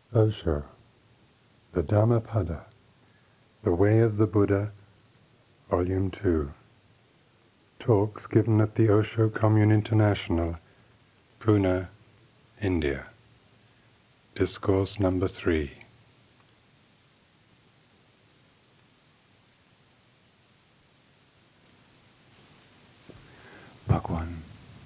Osho, the Dhammapada, The Way of the Buddha, Volume 2. Talks given at the Osho Commune International, Pune, India. Discourse number 3. Bhagwan.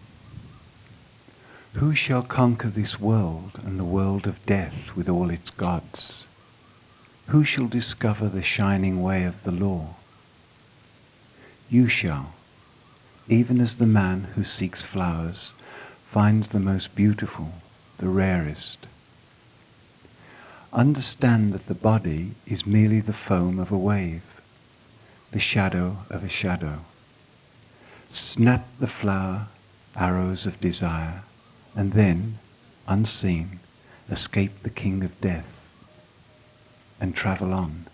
Who shall conquer this world and the world of death with all its gods? Who shall discover the shining way of the law? You shall, even as the man who seeks flowers finds the most beautiful, the rarest. Understand that the body is merely the foam of a wave, the shadow of a shadow. Snap the flower arrows of desire, and then, unseen, escape the king of death, and travel on.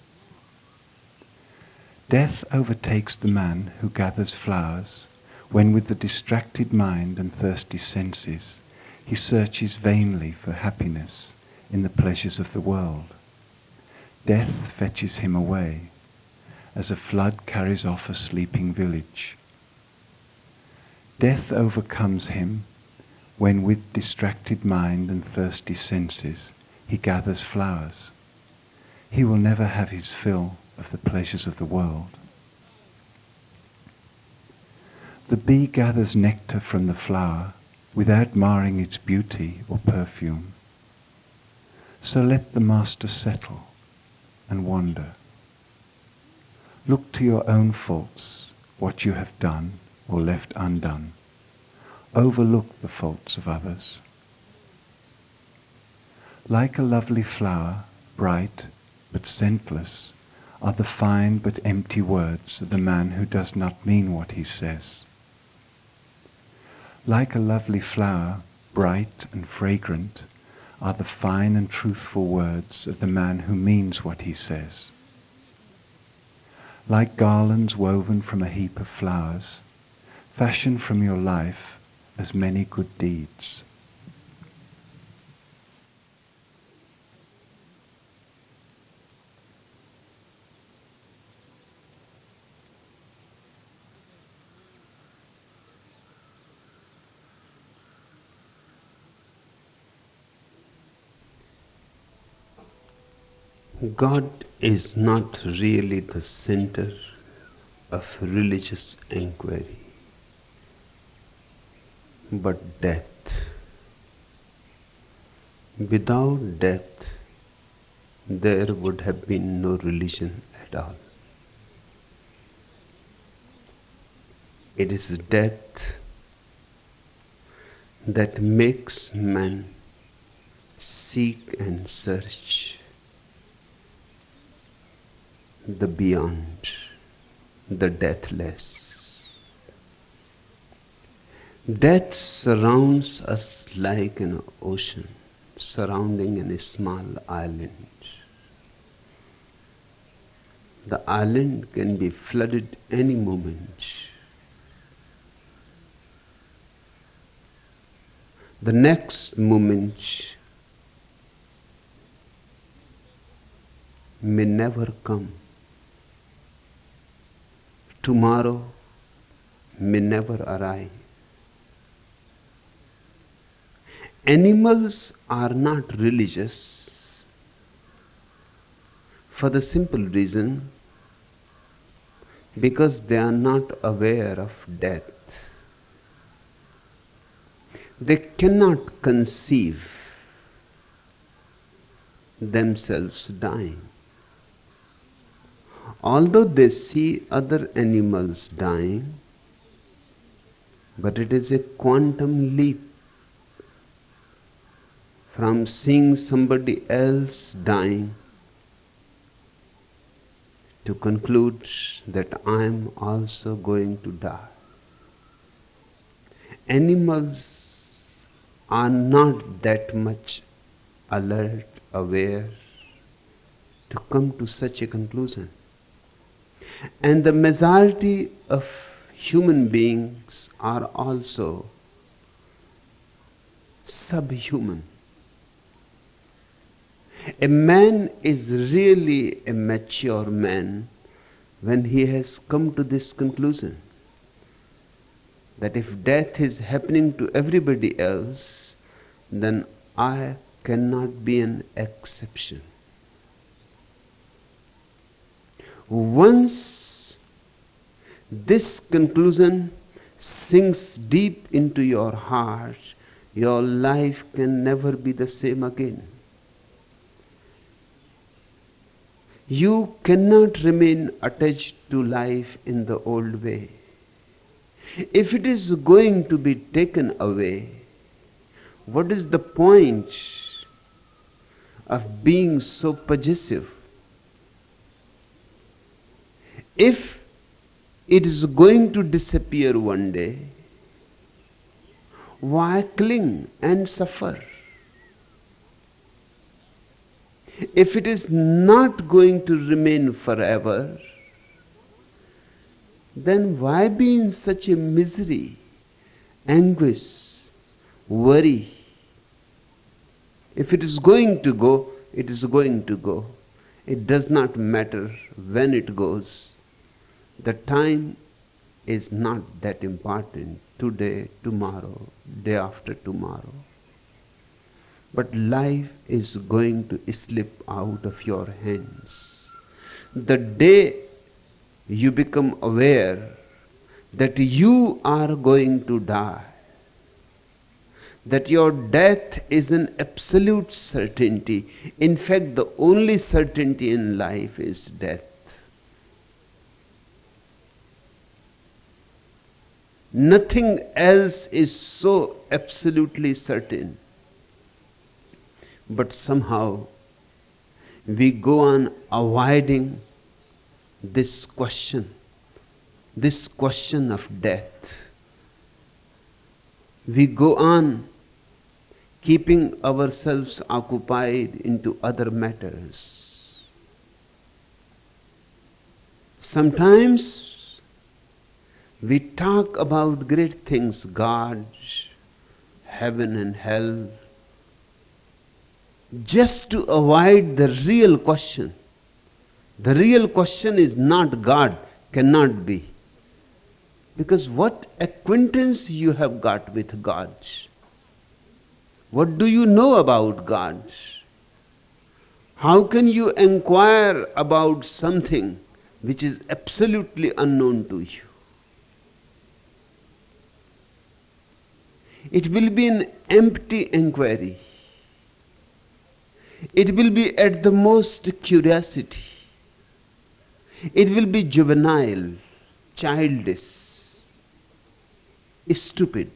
Death overtakes the man who gathers flowers, when with the distracted mind and thirsty senses he searches vainly for happiness in the pleasures of the world. Death fetches him away, as a flood carries off a sleeping village. Death overcomes him when with distracted mind and thirsty senses he gathers flowers. He will never have his fill of the pleasures of the world. The bee gathers nectar from the flower without marring its beauty or perfume. So let the master settle and wander. Look to your own faults, what you have done or left undone. Overlook the faults of others. Like a lovely flower, bright but scentless, are the fine but empty words of the man who does not mean what he says. Like a lovely flower, bright and fragrant, are the fine and truthful words of the man who means what he says. Like garlands woven from a heap of flowers, fashion from your life as many good deeds. God is not really the center of religious inquiry, but death. Without death, there would have been no religion at all. It is death that makes man seek and search the beyond, the deathless. Death surrounds us like an ocean surrounding a small island. The island can be flooded any moment. The next moment may never come. Tomorrow may never arrive. Animals are not religious for the simple reason because they are not aware of death. They cannot conceive themselves dying. Although they see other animals dying, but it is a quantum leap from seeing somebody else dying to conclude that I am also going to die. Animals are not that much alert, aware to come to such a conclusion. And the majority of human beings are also subhuman. A man is really a mature man when he has come to this conclusion that if death is happening to everybody else, then I cannot be an exception. Once this conclusion sinks deep into your heart, your life can never be the same again. You cannot remain attached to life in the old way. If it is going to be taken away, what is the point of being so possessive? If it is going to disappear one day, why cling and suffer? If it is not going to remain forever, then why be in such a misery, anguish, worry? If it is going to go, it is going to go. It does not matter when it goes. The time is not that important. Today, tomorrow, day after tomorrow. But life is going to slip out of your hands. The day you become aware that you are going to die, that your death is an absolute certainty. In fact, the only certainty in life is death. Nothing else is so absolutely certain. But somehow we go on avoiding this question of death. We go on keeping ourselves occupied into other matters. Sometimes we talk about great things, God, heaven and hell, just to avoid the real question. The real question is not God, cannot be. Because what acquaintance you have got with God? What do you know about God? How can you inquire about something which is absolutely unknown to you? It will be an empty inquiry. It will be at the most curiosity. It will be juvenile, childish, stupid.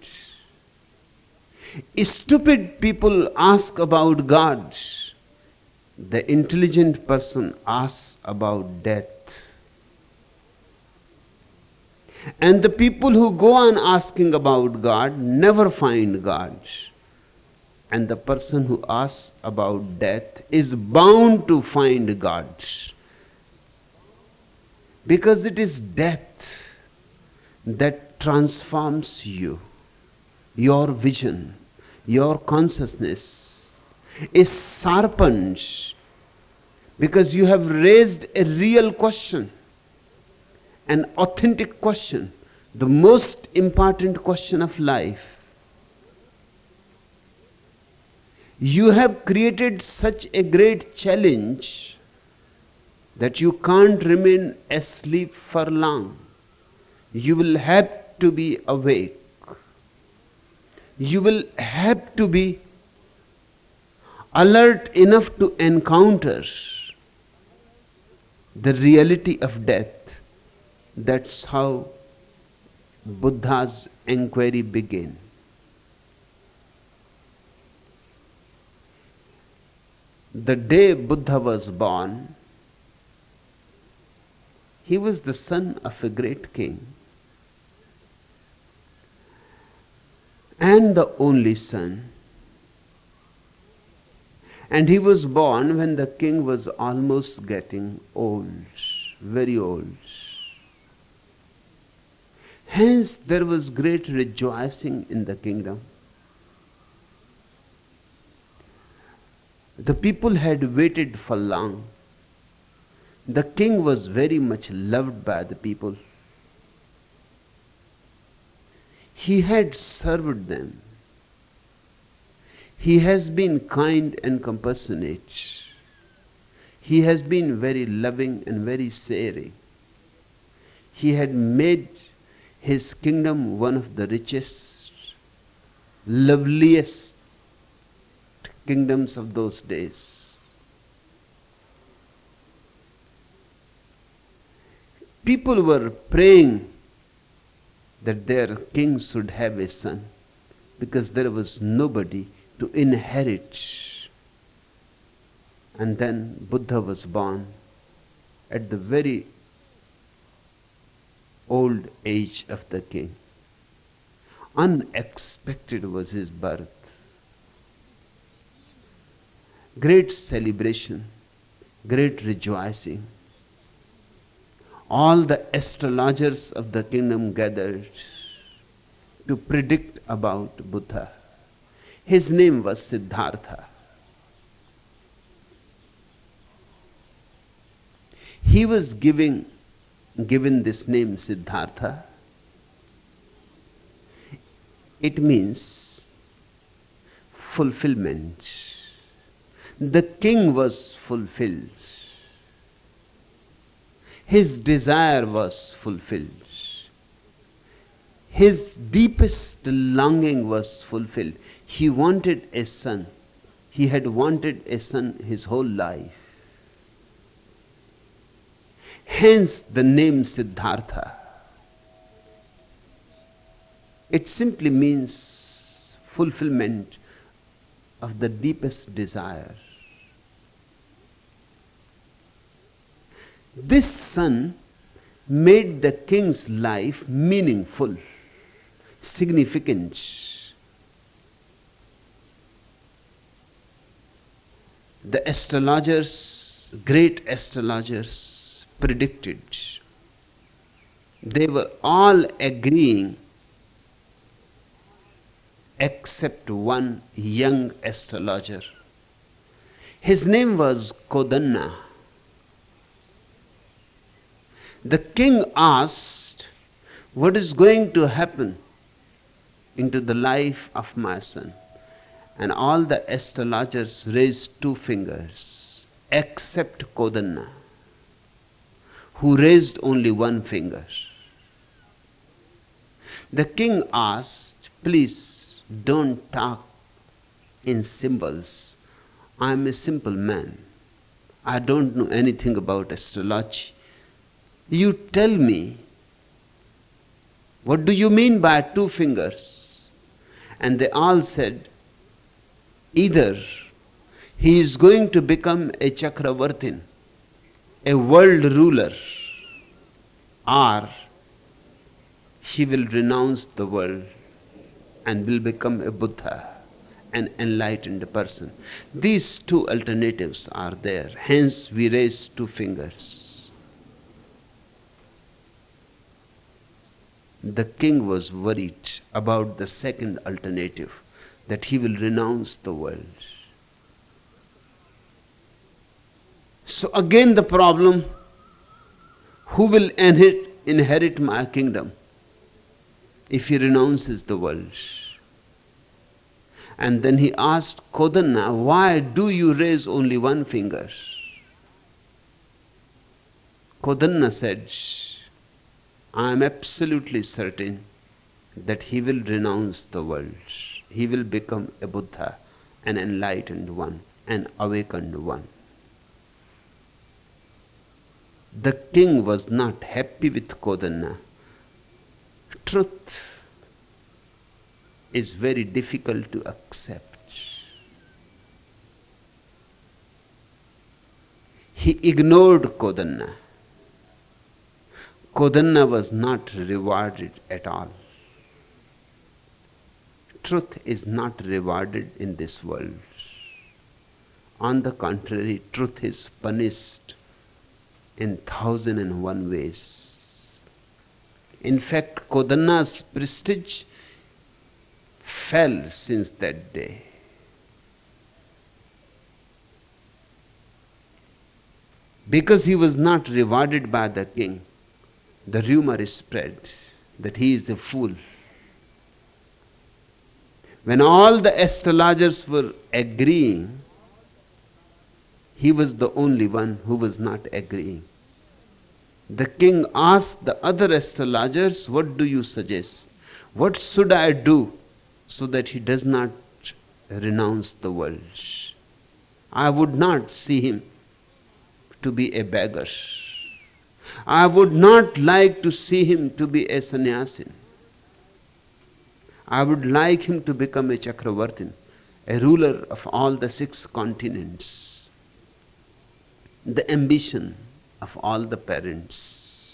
Stupid people ask about God. The intelligent person asks about death. And the people who go on asking about God never find God. And the person who asks about death is bound to find God. Because it is death that transforms you. Your vision, your consciousness is sharpened because you have raised a real question, an authentic question, the most important question of life. You have created such a great challenge that you can't remain asleep for long. You will have to be awake. You will have to be alert enough to encounter the reality of death. That's how Buddha's inquiry began. The day Buddha was born, he was the son of a great king and the only son. And he was born when the king was almost getting old, very old. Hence there was great rejoicing in the kingdom. The people had waited for long. The king was very much loved by the people. He had served them. He has been kind and compassionate. He has been very loving and very sharing. He had made his kingdom one of the richest, loveliest kingdoms of those days. People were praying that their king should have a son, because there was nobody to inherit. And then Buddha was born at the very old age of the king. Unexpected was his birth. Great celebration, great rejoicing. All the astrologers of the kingdom gathered to predict about Buddha. His name was Siddhartha. He was given this name Siddhartha. It means fulfillment. The king was fulfilled. His desire was fulfilled. His deepest longing was fulfilled. He wanted a son. He had wanted a son his whole life. Hence the name Siddhartha. It simply means fulfillment of the deepest desire. This son made the king's life meaningful, significant. The astrologers, great astrologers, predicted. They were all agreeing except one young astrologer. His name was Kodanna. The king asked, "What is going to happen into the life of my son?" And all the astrologers raised two fingers, except Kodanna, who raised only one finger. The king asked, "Please don't talk in symbols. I'm a simple man. I don't know anything about astrology. You tell me, what do you mean by two fingers?" And they all said, either he is going to become a Chakravartin, a world ruler, or he will renounce the world and will become a Buddha, an enlightened person. These two alternatives are there. Hence we raise two fingers. The king was worried about the second alternative, that he will renounce the world. So again the problem, who will inherit my kingdom if he renounces the world? And then he asked Kodanna, "Why do you raise only one finger?" Kodanna said, "I am absolutely certain that he will renounce the world. He will become a Buddha, an enlightened one, an awakened one." The king was not happy with Kodanna. Truth is very difficult to accept. He ignored Kodanna. Kodanna was not rewarded at all. Truth is not rewarded in this world. On the contrary, truth is punished in 1,001 ways. In fact, Kodanna's prestige fell since that day. Because he was not rewarded by the king, the rumor is spread that he is a fool. When all the astrologers were agreeing, he was the only one who was not agreeing. The king asked the other astrologers, "What do you suggest? What should I do so that he does not renounce the world? I would not see him to be a beggar. I would not like to see him to be a sannyasin. I would like him to become a Chakravartin, a ruler of all the 6 continents, the ambition of all the parents.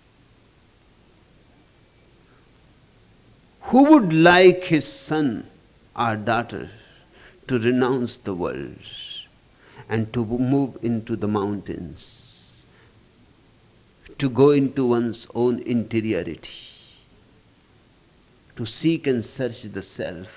Who would like his son or daughter to renounce the world and to move into the mountains, to go into one's own interiority, to seek and search the self?"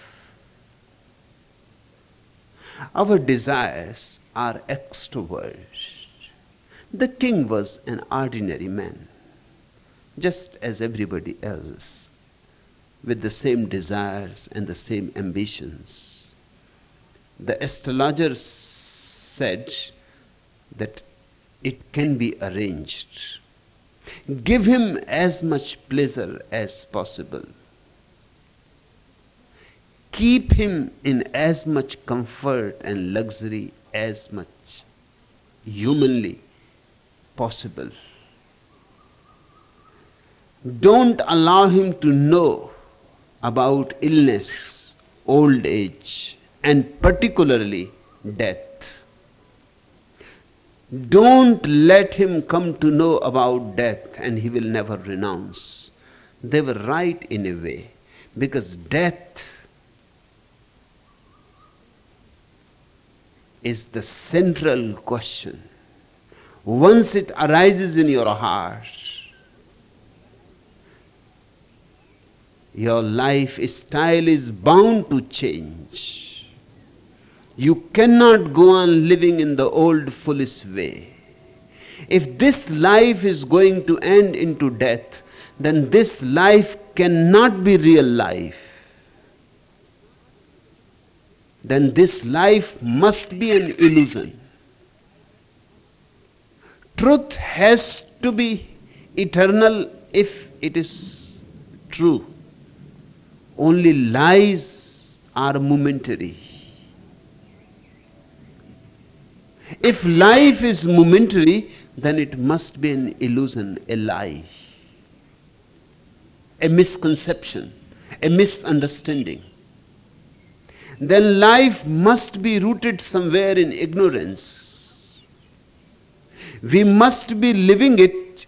Our desires are extroverts. The king was an ordinary man, just as everybody else, with the same desires and the same ambitions. The astrologers said that it can be arranged. Give him as much pleasure as possible. Keep him in as much comfort and luxury as much humanly possible. Don't allow him to know about illness, old age, and particularly death. Don't let him come to know about death and he will never renounce. They were right in a way, because death is the central question. Once it arises in your heart, your lifestyle is bound to change. You cannot go on living in the old foolish way. If this life is going to end into death, then this life cannot be real life. Then this life must be an illusion. Truth has to be eternal if it is true. Only lies are momentary. If life is momentary, then it must be an illusion, a lie, a misconception, a misunderstanding. Then life must be rooted somewhere in ignorance. We must be living it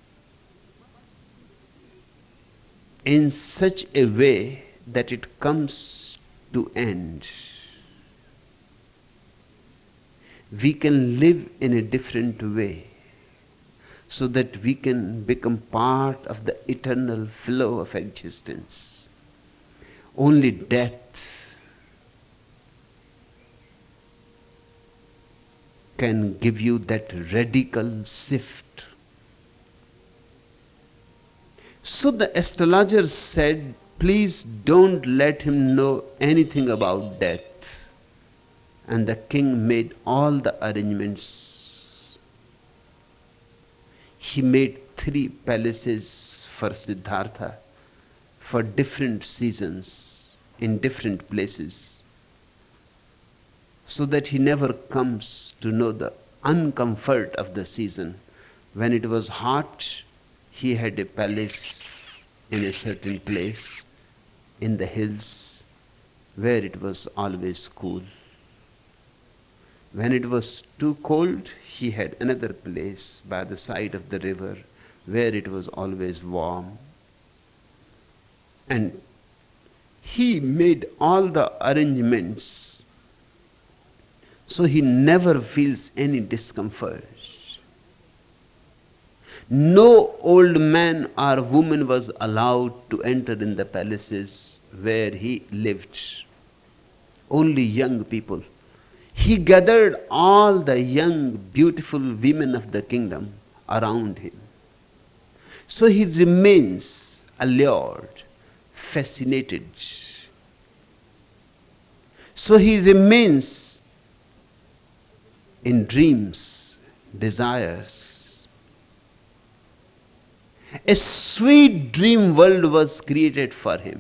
in such a way that it comes to end. We can live in a different way so that we can become part of the eternal flow of existence. Only death can give you that radical shift. So the astrologers said, "Please don't let him know anything about death." And the king made all the arrangements. He made 3 palaces for Siddhartha for different seasons in different places, so that he never comes to know the uncomfort of the season. When it was hot, he had a palace in a certain place in the hills where it was always cool. When it was too cold, he had another place by the side of the river where it was always warm. And he made all the arrangements so he never feels any discomfort. No old man or woman was allowed to enter in the palaces where he lived. Only young people. He gathered all the young, beautiful women of the kingdom around him. So he remains allured, fascinated. So he remains in dreams, desires. A sweet dream world was created for him.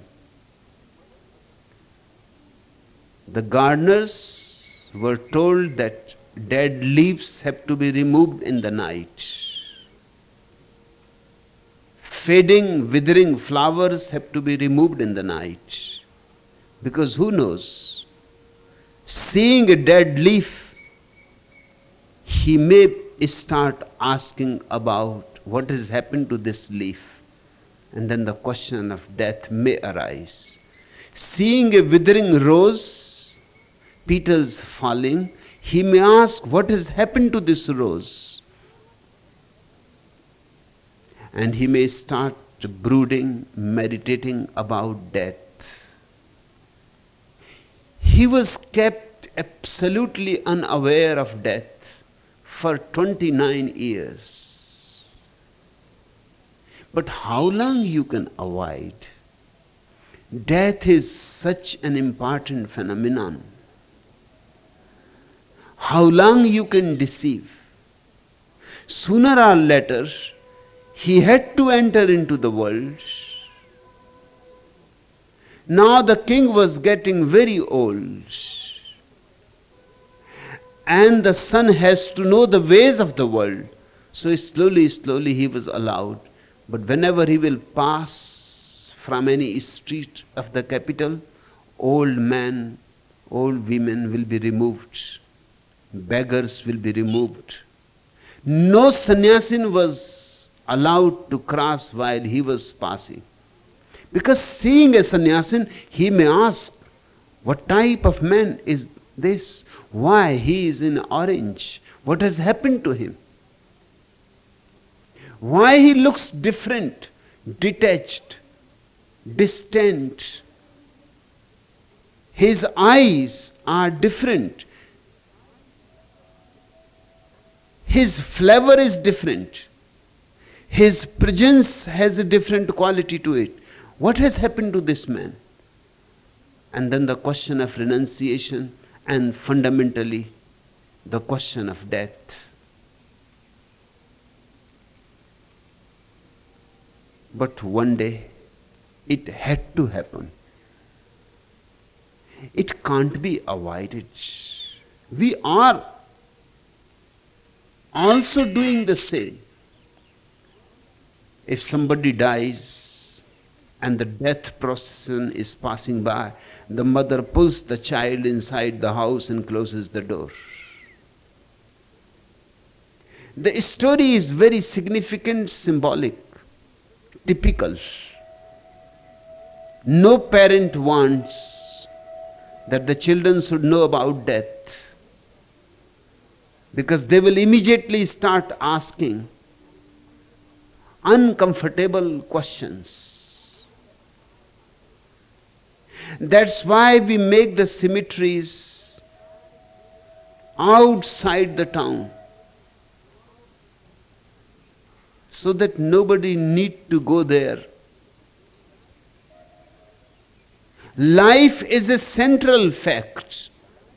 The gardeners were told that dead leaves have to be removed in the night. Fading, withering flowers have to be removed in the night. Because who knows? Seeing a dead leaf, he may start asking about what has happened to this leaf. And then the question of death may arise. Seeing a withering rose, petals falling, he may ask what has happened to this rose. And he may start brooding, meditating about death. He was kept absolutely unaware of death for 29 years. But how long you can avoid? Death is such an important phenomenon. How long you can deceive? Sooner or later, he had to enter into the world. Now the king was getting very old. And the son has to know the ways of the world. So slowly, slowly he was allowed. But whenever he will pass from any street of the capital, old men, old women will be removed. Beggars will be removed. No sannyasin was allowed to cross while he was passing. Because seeing a sannyasin, he may ask, what type of man is this? Why he is in orange? What has happened to him? Why he looks different, detached, distant? His eyes are different. His flavor is different. His presence has a different quality to it. What has happened to this man? And then the question of renunciation, and fundamentally the question of death. But one day it had to happen. It can't be avoided. We are also doing the same. If somebody dies and the death procession is passing by, the mother pulls the child inside the house and closes the door. The story is very significant, symbolic, typical. No parent wants that the children should know about death, because they will immediately start asking uncomfortable questions. That's why we make the cemeteries outside the town, so that nobody need to go there. Life is a central fact.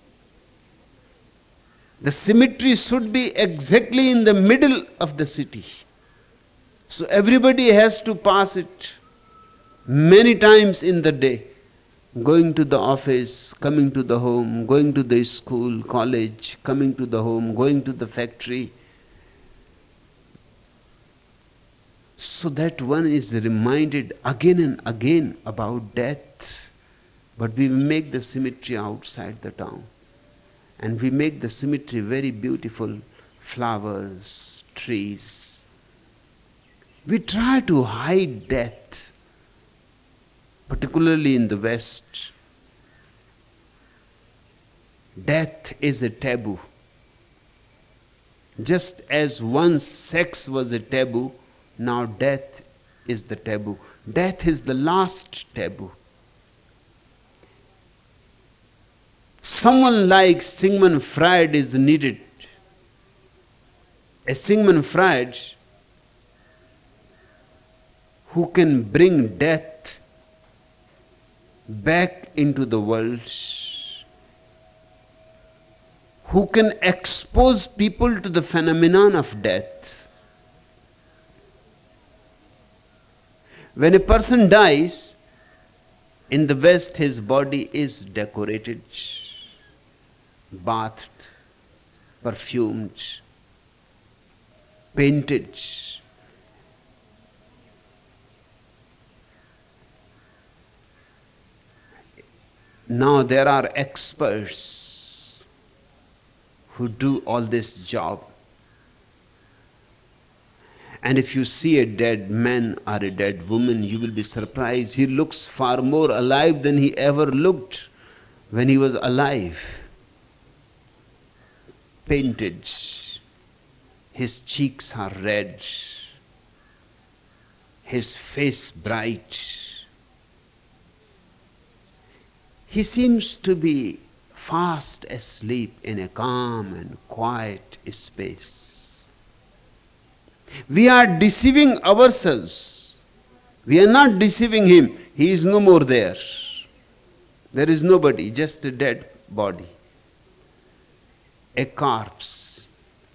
The cemetery should be exactly in the middle of the city. So everybody has to pass it many times in the day. Going to the office, coming to the home, going to the school, college, coming to the home, going to the factory. So that one is reminded again and again about death. But we make the cemetery outside the town. And we make the cemetery very beautiful, flowers, trees. We try to hide death, particularly in the West. Death is a taboo. Just as once sex was a taboo, now death is the taboo. Death is the last taboo. Someone like Sigmund Freud is needed. A Sigmund Freud who can bring death back into the world, who can expose people to the phenomenon of death. When a person dies, in the West his body is decorated, bathed, perfumed, painted. Now there are experts who do all this job. And if you see a dead man or a dead woman, you will be surprised. He looks far more alive than he ever looked when he was alive. Painted. His cheeks are red. His face bright. He seems to be fast asleep in a calm and quiet space. We are deceiving ourselves. We are not deceiving him. He is no more there. There is nobody, just a dead body, a corpse.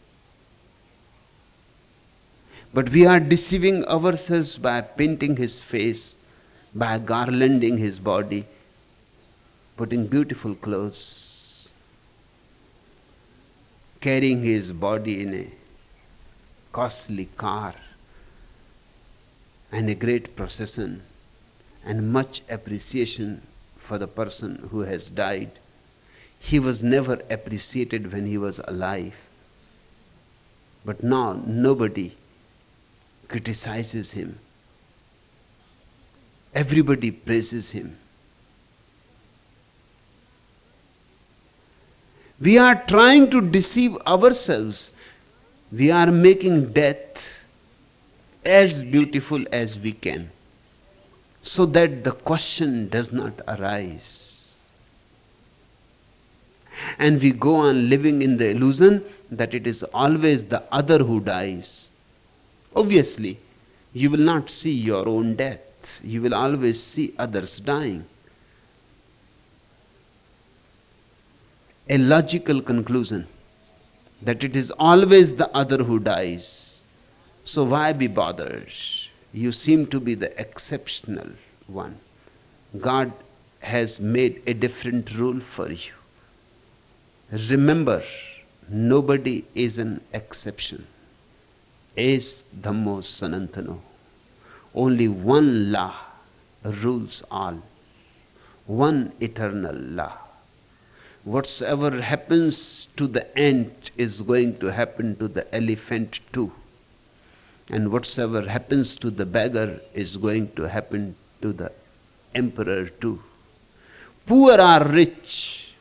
But we are deceiving ourselves by painting his face, by garlanding his body, putting beautiful clothes, carrying his body in a costly car, and a great procession, and much appreciation for the person who has died. He was never appreciated when he was alive. But now nobody criticizes him. Everybody praises him. We are trying to deceive ourselves. We are making death as beautiful as we can, so that the question does not arise. And we go on living in the illusion that it is always the other who dies. Obviously, you will not see your own death. You will always see others dying. A logical conclusion that it is always the other who dies. So why be bothered? You seem to be the exceptional one. God has made a different rule for you. Remember, nobody is an exception. Es Dhammo Sanantano. Only one law rules all. One eternal law. Whatsoever happens to the ant is going to happen to the elephant too. And whatsoever happens to the beggar is going to happen to the emperor too. Poor or rich,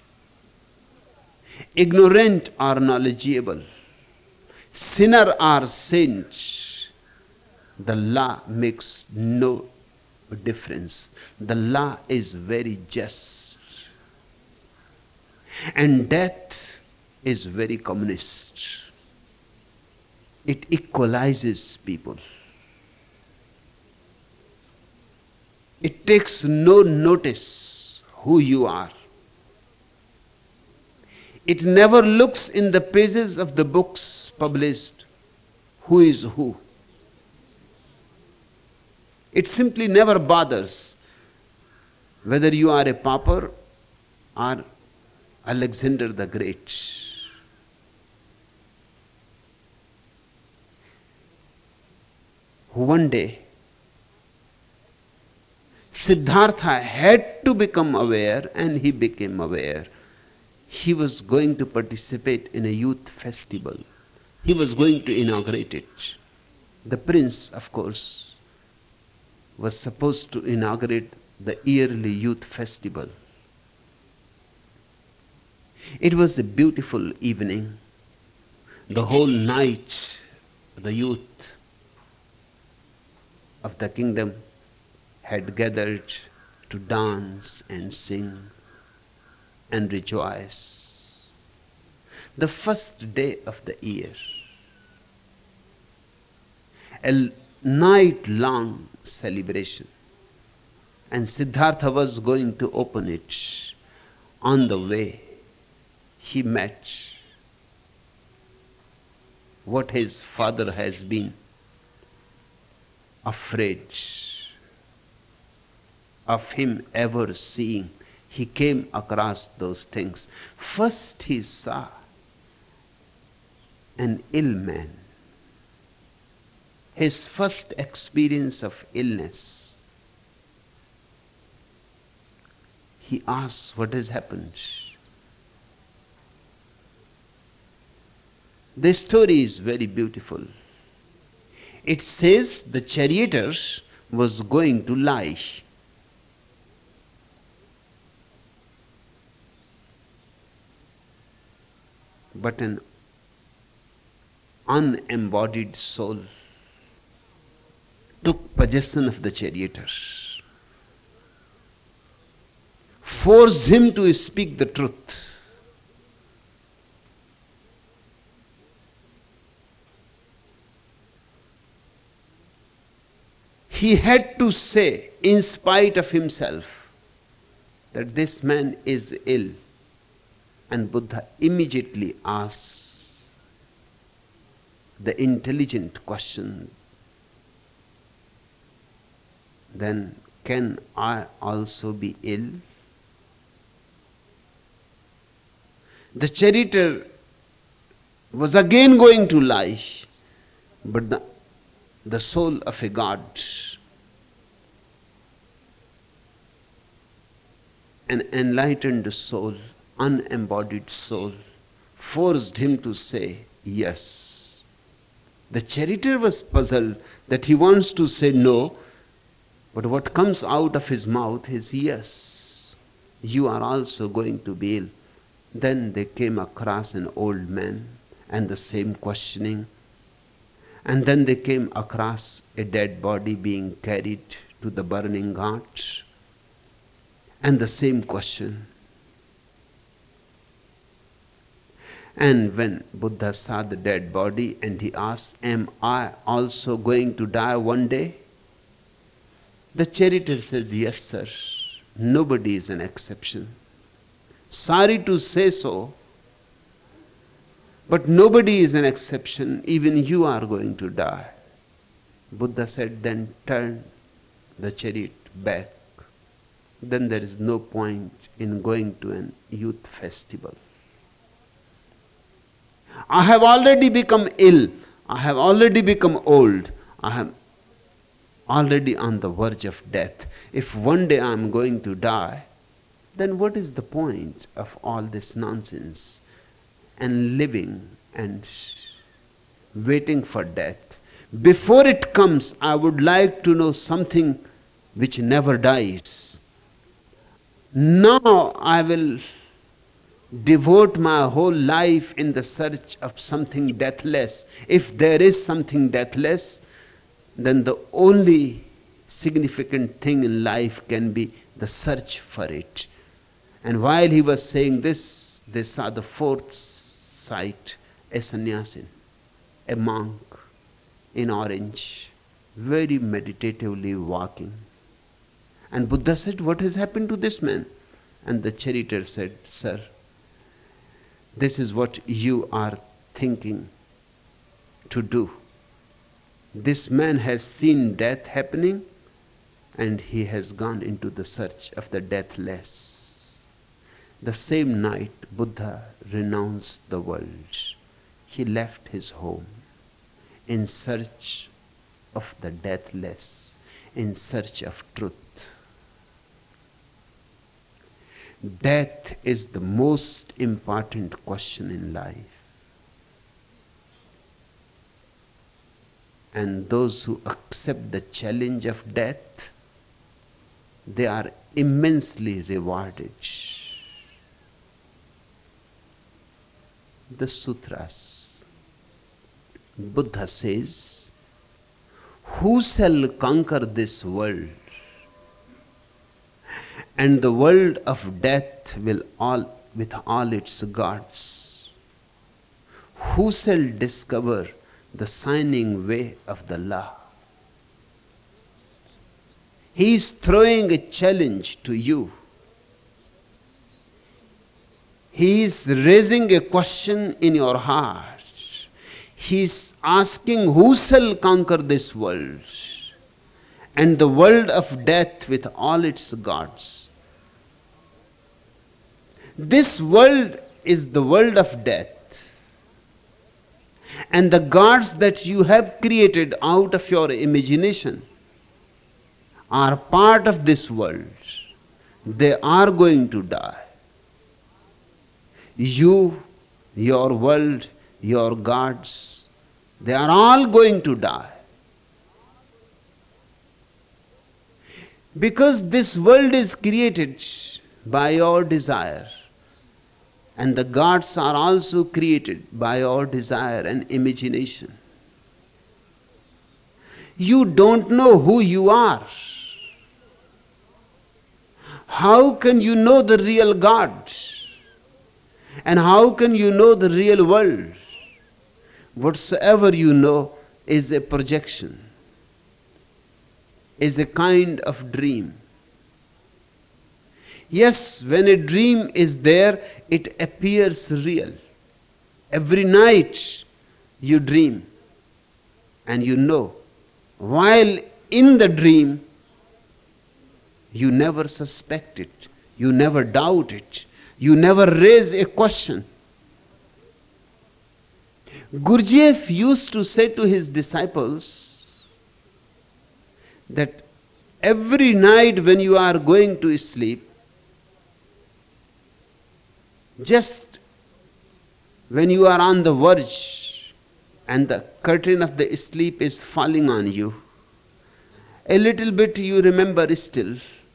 ignorant or knowledgeable, sinner or saint, the law makes no difference. The law is very just. And death is very communist. It equalizes people. It takes no notice who you are. It never looks in the pages of the books published who is who. It simply never bothers whether you are a pauper or Alexander the Great. One day, Siddhartha had to become aware, and he became aware. He was going to participate in a youth festival. He was going to inaugurate it. The prince, of course, was supposed to inaugurate the yearly youth festival. It was a beautiful evening. The whole night, the youth of the kingdom had gathered to dance and sing and rejoice. The first day of the year, a night-long celebration, and Siddhartha was going to open it. On the way, he met what his father has been afraid of him ever seeing. He came across those things. First he saw an ill man. His first experience of illness. He asks, what has happened? The story is very beautiful. It says the charioteer was going to lie. But an unembodied soul took possession of the charioteer, forced him to speak the truth. He had to say, in spite of himself, that this man is ill. And Buddha immediately asks the intelligent question, then can I also be ill? The charioteer was again going to lie, but the soul of a god, an enlightened soul, unembodied soul, forced him to say yes. The charioteer was puzzled that he wants to say no, but what comes out of his mouth is yes. You are also going to be ill. Then they came across an old man and the same questioning. And then they came across a dead body being carried to the burning ghat and the same question. And when Buddha saw the dead body and he asked, am I also going to die one day? The charioteer said, yes, sir. Nobody is an exception. Sorry to say so, but nobody is an exception. Even you are going to die. Buddha said, then turn the chariot back. Then there is no point in going to an youth festival. I have already become ill. I have already become old. I am already on the verge of death. If one day I am going to die, then what is the point of all this nonsense and living and waiting for death? Before it comes, I would like to know something which never dies. Now I will devote my whole life in the search of something deathless. If there is something deathless, then the only significant thing in life can be the search for it. And while he was saying this, they saw the fourth sight, a sannyasin, a monk in orange, very meditatively walking. And Buddha said, what has happened to this man? And the charioteer said, sir, this is what you are thinking to do. This man has seen death happening and he has gone into the search of the deathless. The same night Buddha renounced the world. He left his home in search of the deathless, in search of truth. Death is the most important question in life. And those who accept the challenge of death, they are immensely rewarded. The sutras. Buddha says, who shall conquer this world? And the world of death will all with all its gods. Who shall discover the shining way of the law? He is throwing a challenge to you. He is raising a question in your heart. He is asking, who shall conquer this world? And the world of death with all its gods. This world is the world of death. And the gods that you have created out of your imagination are part of this world. They are going to die. You, your world, your gods, they are all going to die. Because this world is created by your desire, and the gods are also created by your desire and imagination. You don't know who you are. How can you know the real God? And how can you know the real world? Whatsoever you know is a projection, is a kind of dream. Yes, when a dream is there, it appears real. Every night you dream, and you know, while in the dream, you never suspect it, you never doubt it, you never raise a question. Gurdjieff used to say to his disciples that every night when you are going to sleep, just when you are on the verge and the curtain of the sleep is falling on you, a little bit you remember still,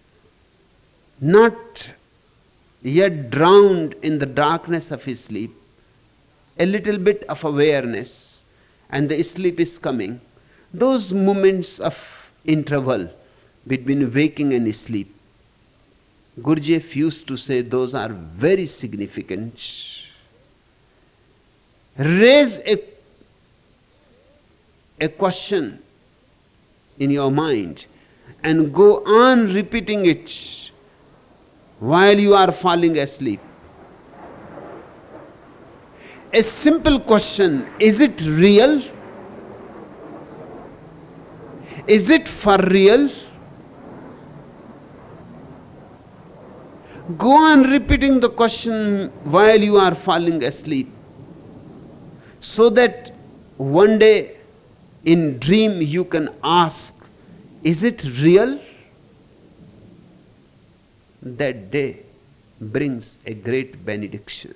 not yet drowned in the darkness of his sleep, a little bit of awareness, and the sleep is coming. Those moments of interval between waking and sleep, Gurdjieff used to say those are very significant. Raise a question in your mind and go on repeating it while you are falling asleep. A simple question: is it real? Is it for real? Go on repeating the question while you are falling asleep, so that one day in dream you can ask, is it real? That day brings a great benediction.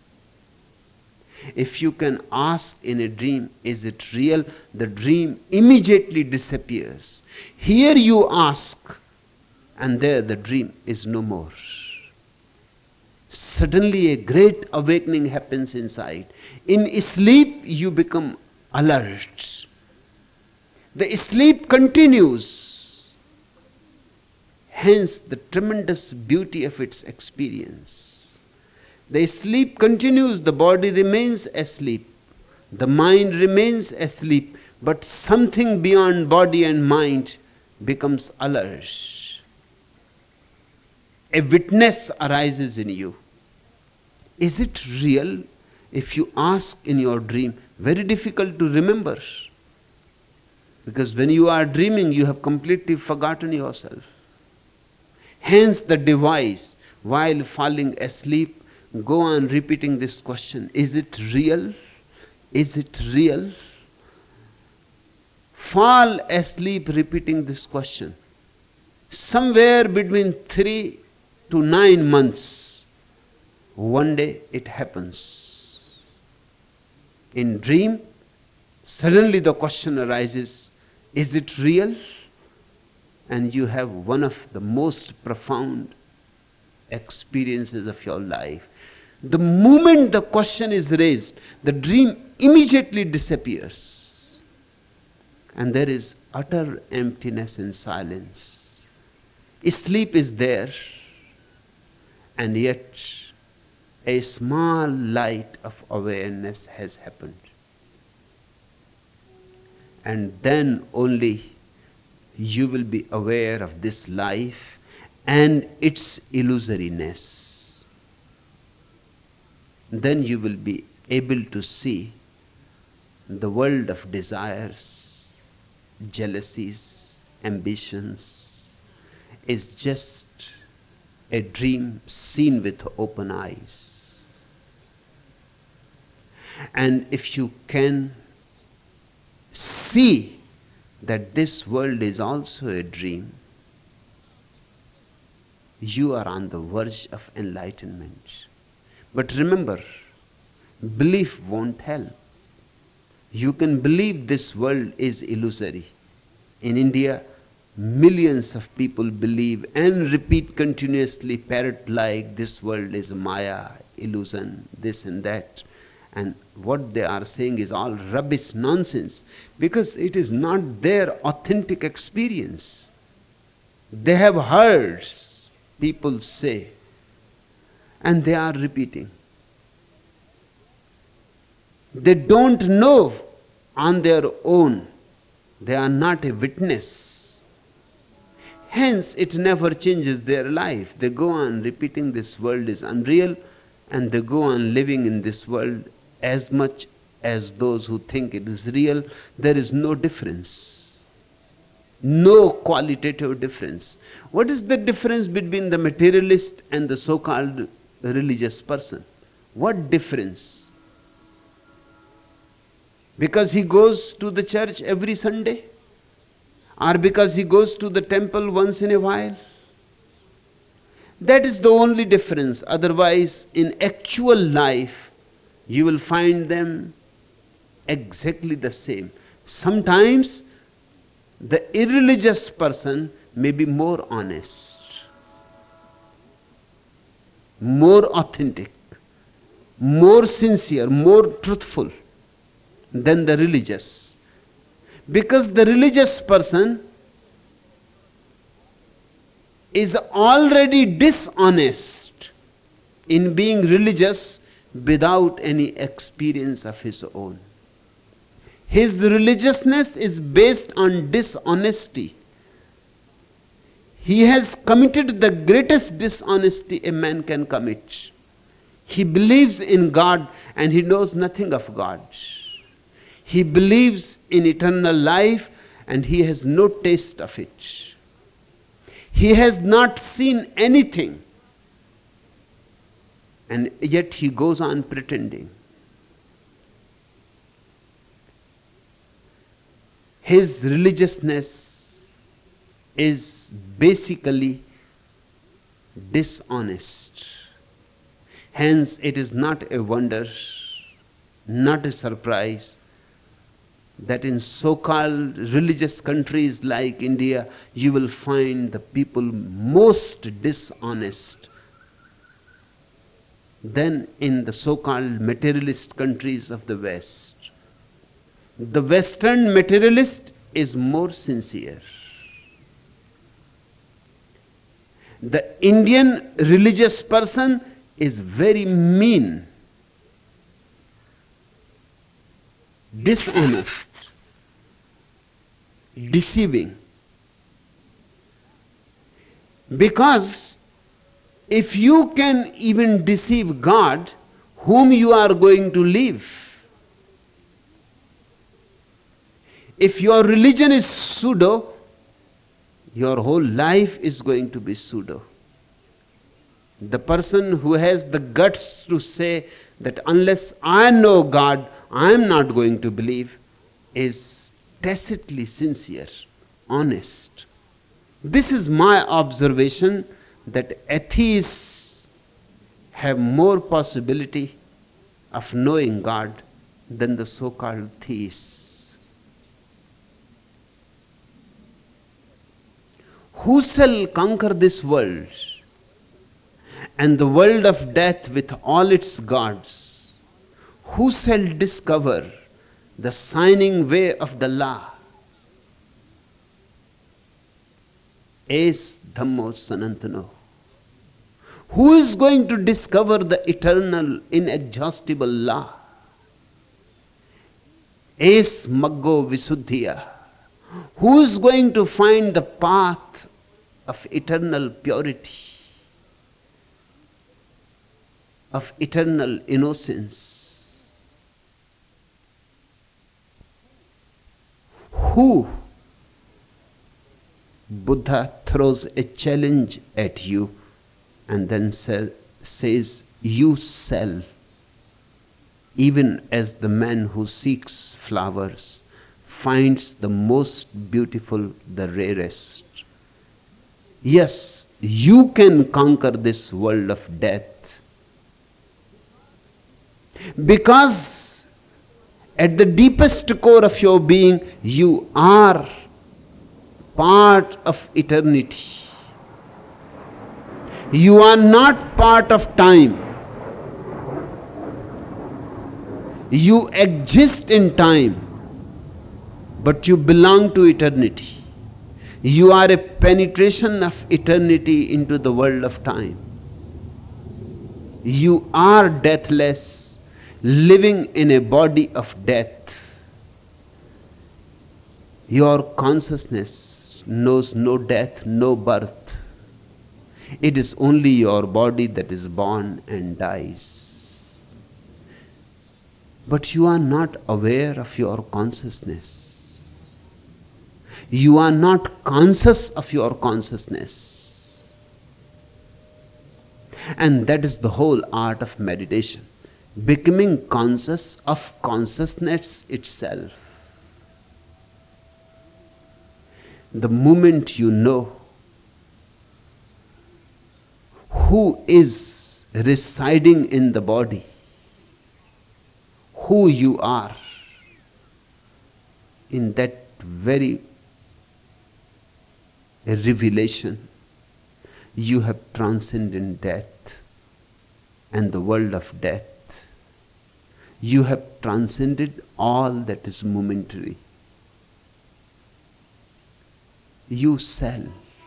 If you can ask in a dream, is it real? The dream immediately disappears. Here you ask, and there the dream is no more. Suddenly a great awakening happens inside. In sleep you become alert. The sleep continues. Hence the tremendous beauty of its experience. The sleep continues, the body remains asleep, the mind remains asleep, but something beyond body and mind becomes alert. A witness arises in you. Is it real? If you ask in your dream, very difficult to remember. Because when you are dreaming, you have completely forgotten yourself. Hence the device, while falling asleep, go on repeating this question: is it real? Is it real? Fall asleep repeating this question. Somewhere between 3 to 9 months, one day it happens. In dream, suddenly the question arises, is it real? And you have one of the most profound experiences of your life. The moment the question is raised, the dream immediately disappears. And there is utter emptiness and silence. Sleep is there, and yet a small light of awareness has happened. And then only you will be aware of this life and its illusoriness. Then you will be able to see the world of desires, jealousies, ambitions is just a dream seen with open eyes. And if you can see that this world is also a dream, you are on the verge of enlightenment. But remember, belief won't help. You can believe this world is illusory. In India, millions of people believe and repeat continuously, parrot-like, this world is Maya, illusion, this and that. And what they are saying is all rubbish, nonsense, because it is not their authentic experience. They have heard people say, and they are repeating. They don't know on their own. They are not a witness. Hence, it never changes their life. They go on repeating this world is unreal, and they go on living in this world as much as those who think it is real. There is no difference. No qualitative difference. What is the difference between the materialist and the so-called religious person? What difference? Because he goes to the church every Sunday? Or because he goes to the temple once in a while? That is the only difference. Otherwise, in actual life, you will find them exactly the same. Sometimes the irreligious person may be more honest, more authentic, more sincere, more truthful than the religious. Because the religious person is already dishonest in being religious without any experience of his own. His religiousness is based on dishonesty. He has committed the greatest dishonesty a man can commit. He believes in God and he knows nothing of God. He believes in eternal life and he has no taste of it. He has not seen anything, and yet he goes on pretending. His religiousness is basically dishonest. Hence, it is not a wonder, not a surprise, that in so-called religious countries like India, you will find the people most dishonest than in the so-called materialist countries of the West. The Western materialist is more sincere. The Indian religious person is very mean, dishonest, deceiving. Because if you can even deceive God, whom you are going to leave? If your religion is pseudo, your whole life is going to be pseudo. The person who has the guts to say that unless I know God, I am not going to believe, is tacitly sincere, honest. This is my observation, that atheists have more possibility of knowing God than the so-called theists. Who shall conquer this world and the world of death with all its gods? Who shall discover the shining way of the law? Es Dhammo Sanantano. Who is going to discover the eternal, inexhaustible law? Es maggo visuddhiya. Who is going to find the path of eternal purity, of eternal innocence? Who? Buddha throws a challenge at you and then says, you sell, even as the man who seeks flowers finds the most beautiful, the rarest. Yes, you can conquer this world of death, because at the deepest core of your being, you are part of eternity. You are not part of time. You exist in time, but you belong to eternity. You are a penetration of eternity into the world of time. You are deathless, living in a body of death. Your consciousness knows no death, no birth. It is only your body that is born and dies. But you are not aware of your consciousness. You are not conscious of your consciousness. And that is the whole art of meditation. Becoming conscious of consciousness itself. The moment you know who is residing in the body, who you are, in that very revelation, you have transcended death and the world of death. You have transcended all that is momentary. You sell.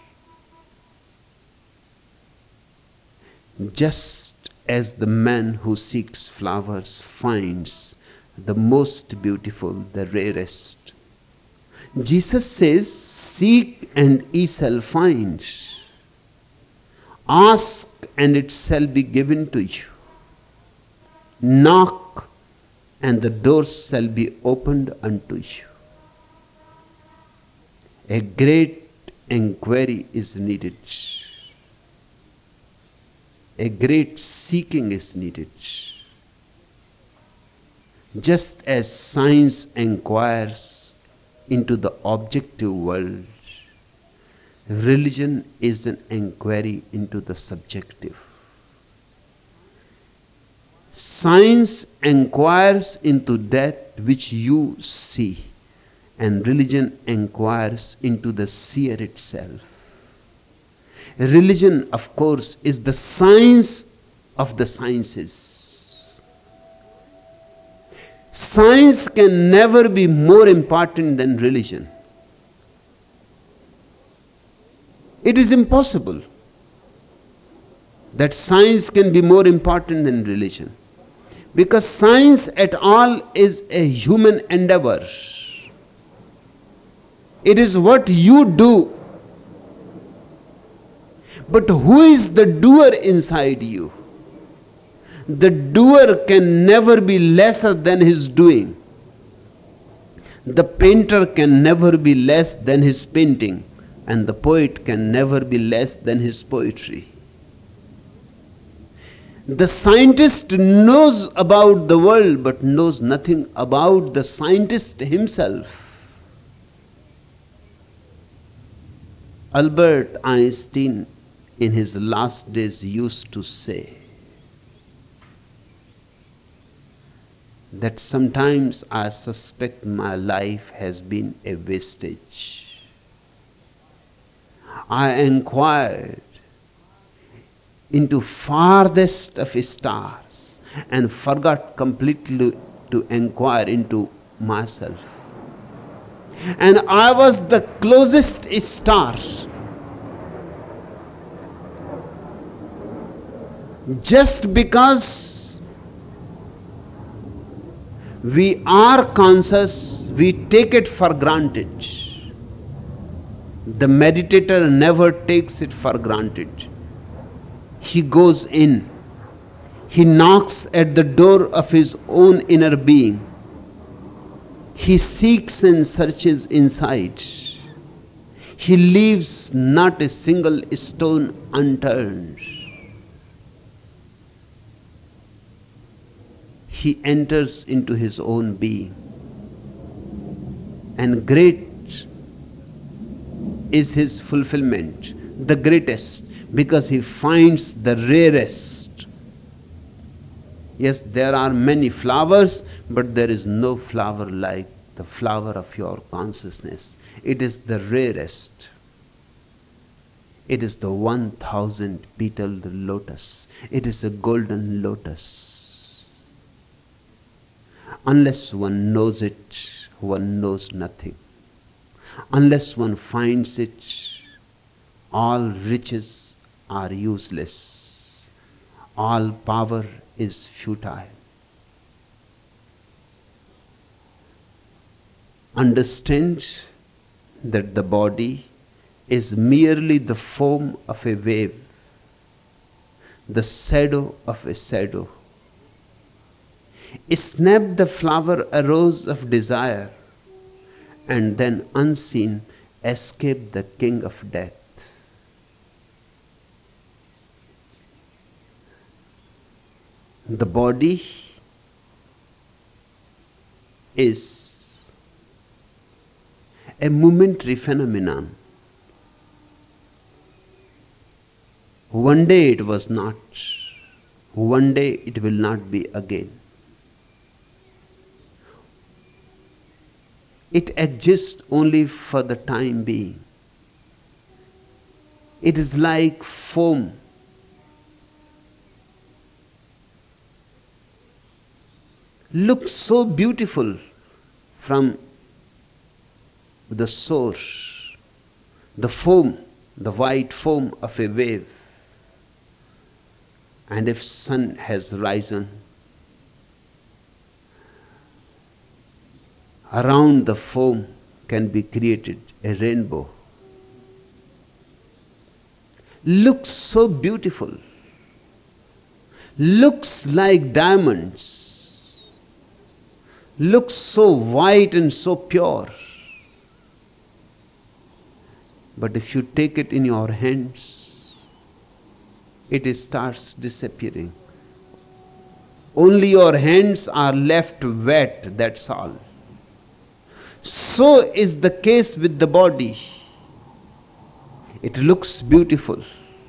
Just as the man who seeks flowers finds the most beautiful, the rarest. Jesus says, seek and ye shall find. Ask and it shall be given to you. Knock and the doors shall be opened unto you. A great inquiry is needed. A great seeking is needed. Just as science inquires into the objective world, religion is an inquiry into the subjective. Science inquires into that which you see, and religion inquires into the seer itself. Religion, of course, is the science of the sciences. Science can never be more important than religion. It is impossible that science can be more important than religion, because science at all is a human endeavor. It is what you do. But who is the doer inside you? The doer can never be lesser than his doing. The painter can never be less than his painting, and the poet can never be less than his poetry. The scientist knows about the world but knows nothing about the scientist himself. Albert Einstein in his last days used to say that sometimes I suspect my life has been a wastage. I inquired into farthest of stars and forgot completely to inquire into myself. And I was the closest star. Just because we are conscious, we take it for granted. The meditator never takes it for granted. He goes in. He knocks at the door of his own inner being. He seeks and searches inside. He leaves not a single stone unturned. He enters into his own being. And great is his fulfillment, the greatest, because he finds the rarest. Yes, there are many flowers, but there is no flower like the flower of your consciousness. It is the rarest. It is the 1,000 petaled lotus. It is a golden lotus. Unless one knows it, one knows nothing. Unless one finds it, all riches are useless. All power is futile. Understand that the body is merely the foam of a wave, the shadow of a shadow. Snap the flower arose of desire, and then unseen escape the king of death. The body is a momentary phenomenon. One day it was not. One day it will not be again. It exists only for the time being. It is like foam. Looks so beautiful from the source, the foam, the white foam of a wave. And if sun has risen, around the foam can be created a rainbow. Looks so beautiful. Looks like diamonds. Looks so white and so pure. But if you take it in your hands, it starts disappearing. Only your hands are left wet, that's all. So is the case with the body. It looks beautiful.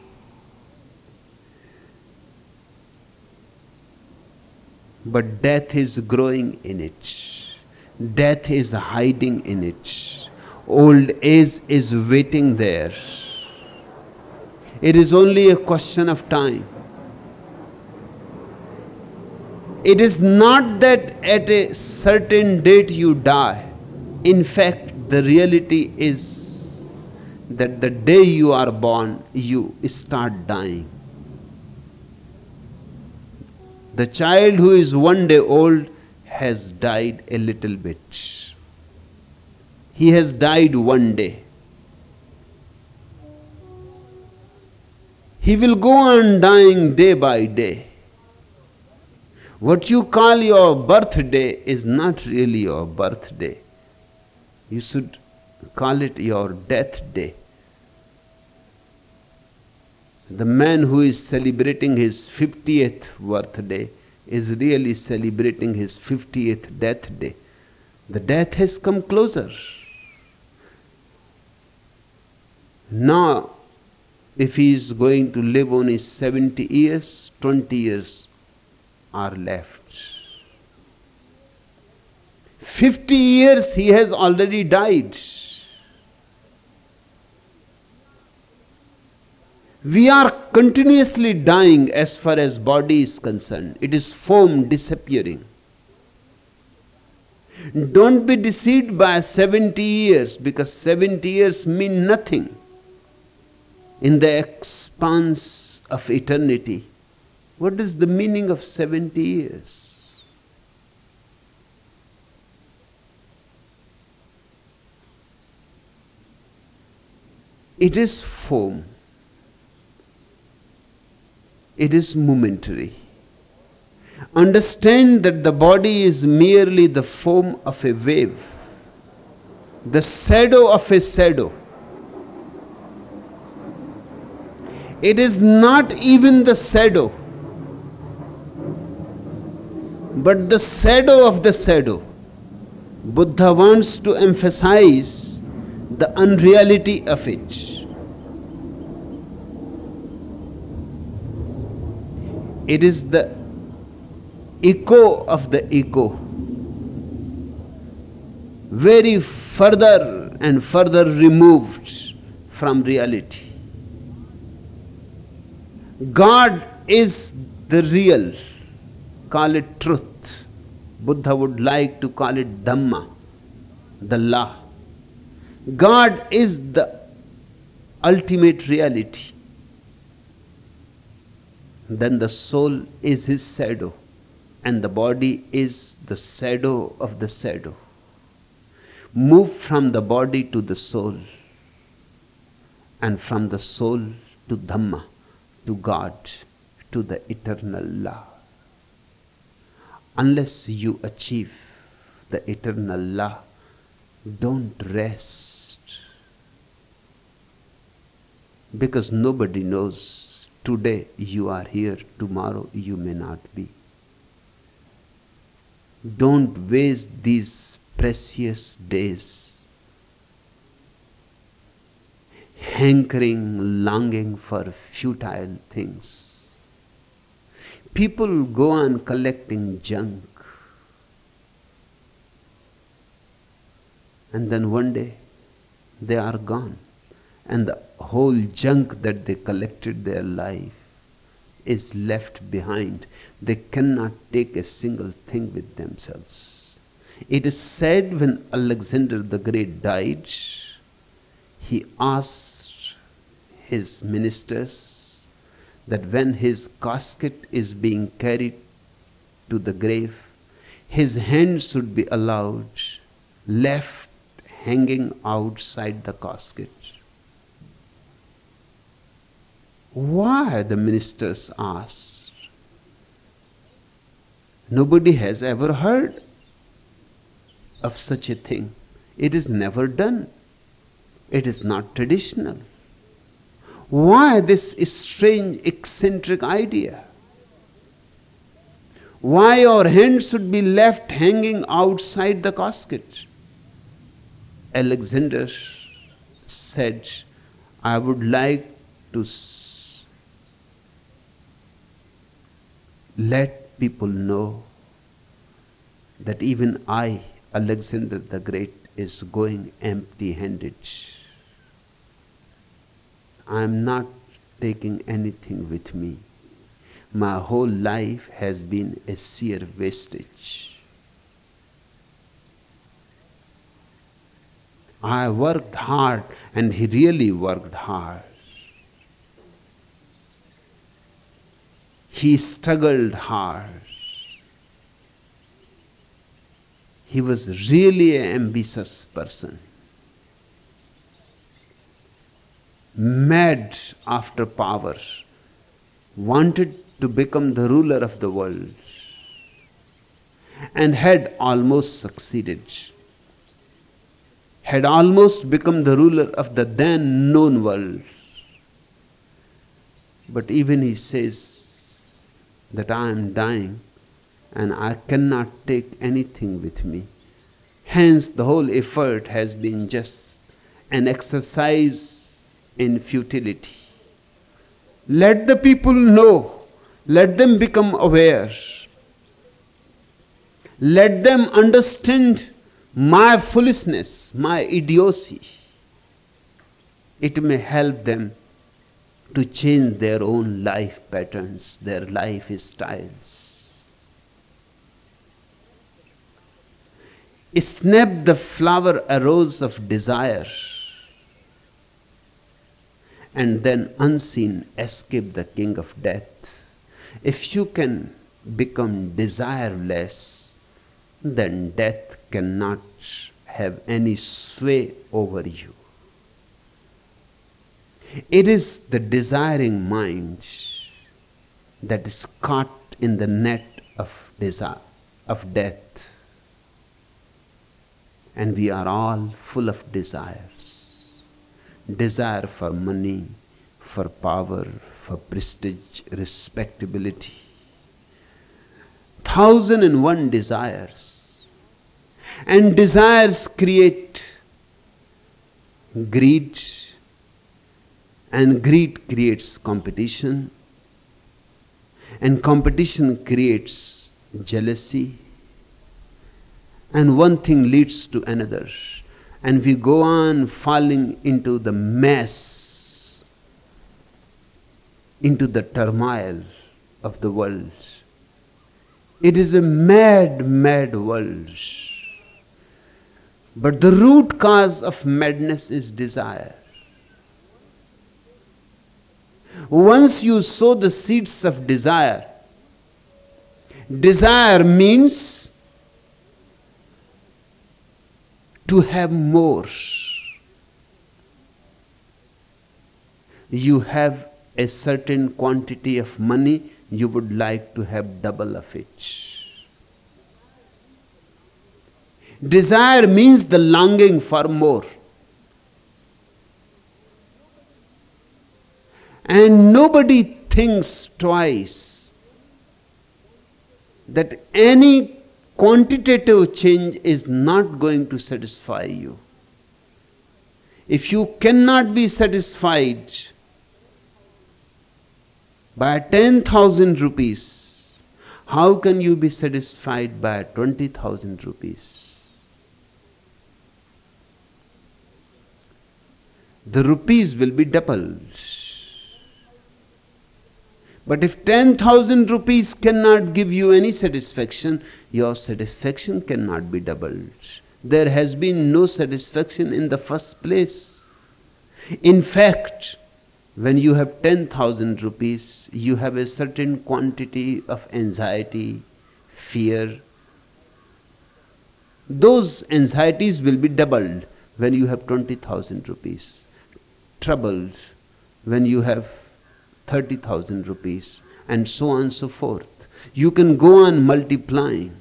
But death is growing in it. Death is hiding in it. Old age is waiting there. It is only a question of time. It is not that at a certain date you die. In fact, the reality is that the day you are born, you start dying. The child who is 1 day old has died a little bit. He has died 1 day. He will go on dying day by day. What you call your birthday is not really your birthday. You should call it your death day. The man who is celebrating his 50th birthday is really celebrating his 50th death day. The death has come closer. Now, if he is going to live only 70 years, 20 years are left. 50 years he has already died. We are continuously dying as far as body is concerned. It is foam disappearing. Don't be deceived by 70 years, because 70 years mean nothing. In the expanse of eternity, What is the meaning of 70 years? It is foam. It is momentary. Understand that the body is merely the foam of a wave, the shadow of a shadow. It is not even the shadow, but the shadow of the shadow. Buddha wants to emphasize the unreality of it. It is the echo of the echo, very further and further removed from reality. God is the real. Call it truth. Buddha would like to call it Dhamma, the law. God is the ultimate reality. Then the soul is his shadow, and the body is the shadow of the shadow. Move from the body to the soul, and from the soul to Dhamma, to God, to the eternal law. Unless you achieve the eternal law, don't rest. Because nobody knows. Today you are here, tomorrow you may not be. Don't waste these precious days hankering, longing for futile things. People go on collecting junk, and then one day they are gone, and the whole junk that they collected their life is left behind. They cannot take a single thing with themselves. It is said when Alexander the Great died, he asked his ministers that when his casket is being carried to the grave, his hand should be allowed left hanging outside the casket. Why? The ministers asked. Nobody has ever heard of such a thing. It is never done. It is not traditional. Why this strange, eccentric idea? Why our hands should be left hanging outside the casket? Alexander said, I would like to let people know that even I, Alexander the Great, is going empty-handed. I am not taking anything with me. My whole life has been a sheer wastage. I worked hard, and he really worked hard. He struggled hard. He was really an ambitious person, mad after power, wanted to become the ruler of the world, and had almost succeeded, had almost become the ruler of the then known world. But even he says that I am dying and I cannot take anything with me. Hence the whole effort has been just an exercise in futility. Let the people know, let them become aware, let them understand my foolishness, my idiocy. It may help them to change their own life patterns, their life styles. Snap the flower arose of desire, and then unseen escape the king of death. If you can become desireless, then death cannot have any sway over you. It is the desiring mind that is caught in the net of desire, of death. And we are all full of desires. Desire for money, for power, for prestige, respectability. 1,001 desires. And desires create greed, and greed creates competition, and competition creates jealousy, and one thing leads to another, and we go on falling into the mess, into the turmoil of the world. It is a mad, mad world. But the root cause of madness is desire. Once you sow the seeds of desire, desire means to have more. You have a certain quantity of money, you would like to have double of it. Desire means the longing for more. And nobody thinks twice that any quantitative change is not going to satisfy you. If you cannot be satisfied by 10,000 rupees, how can you be satisfied by 20,000 rupees? The rupees will be doubled. But if 10,000 rupees cannot give you any satisfaction, your satisfaction cannot be doubled. There has been no satisfaction in the first place. In fact, when you have 10,000 rupees, you have a certain quantity of anxiety, fear. Those anxieties will be doubled when you have 20,000 rupees. Troubled when you have 30,000 rupees, and so on and so forth. You can go on multiplying.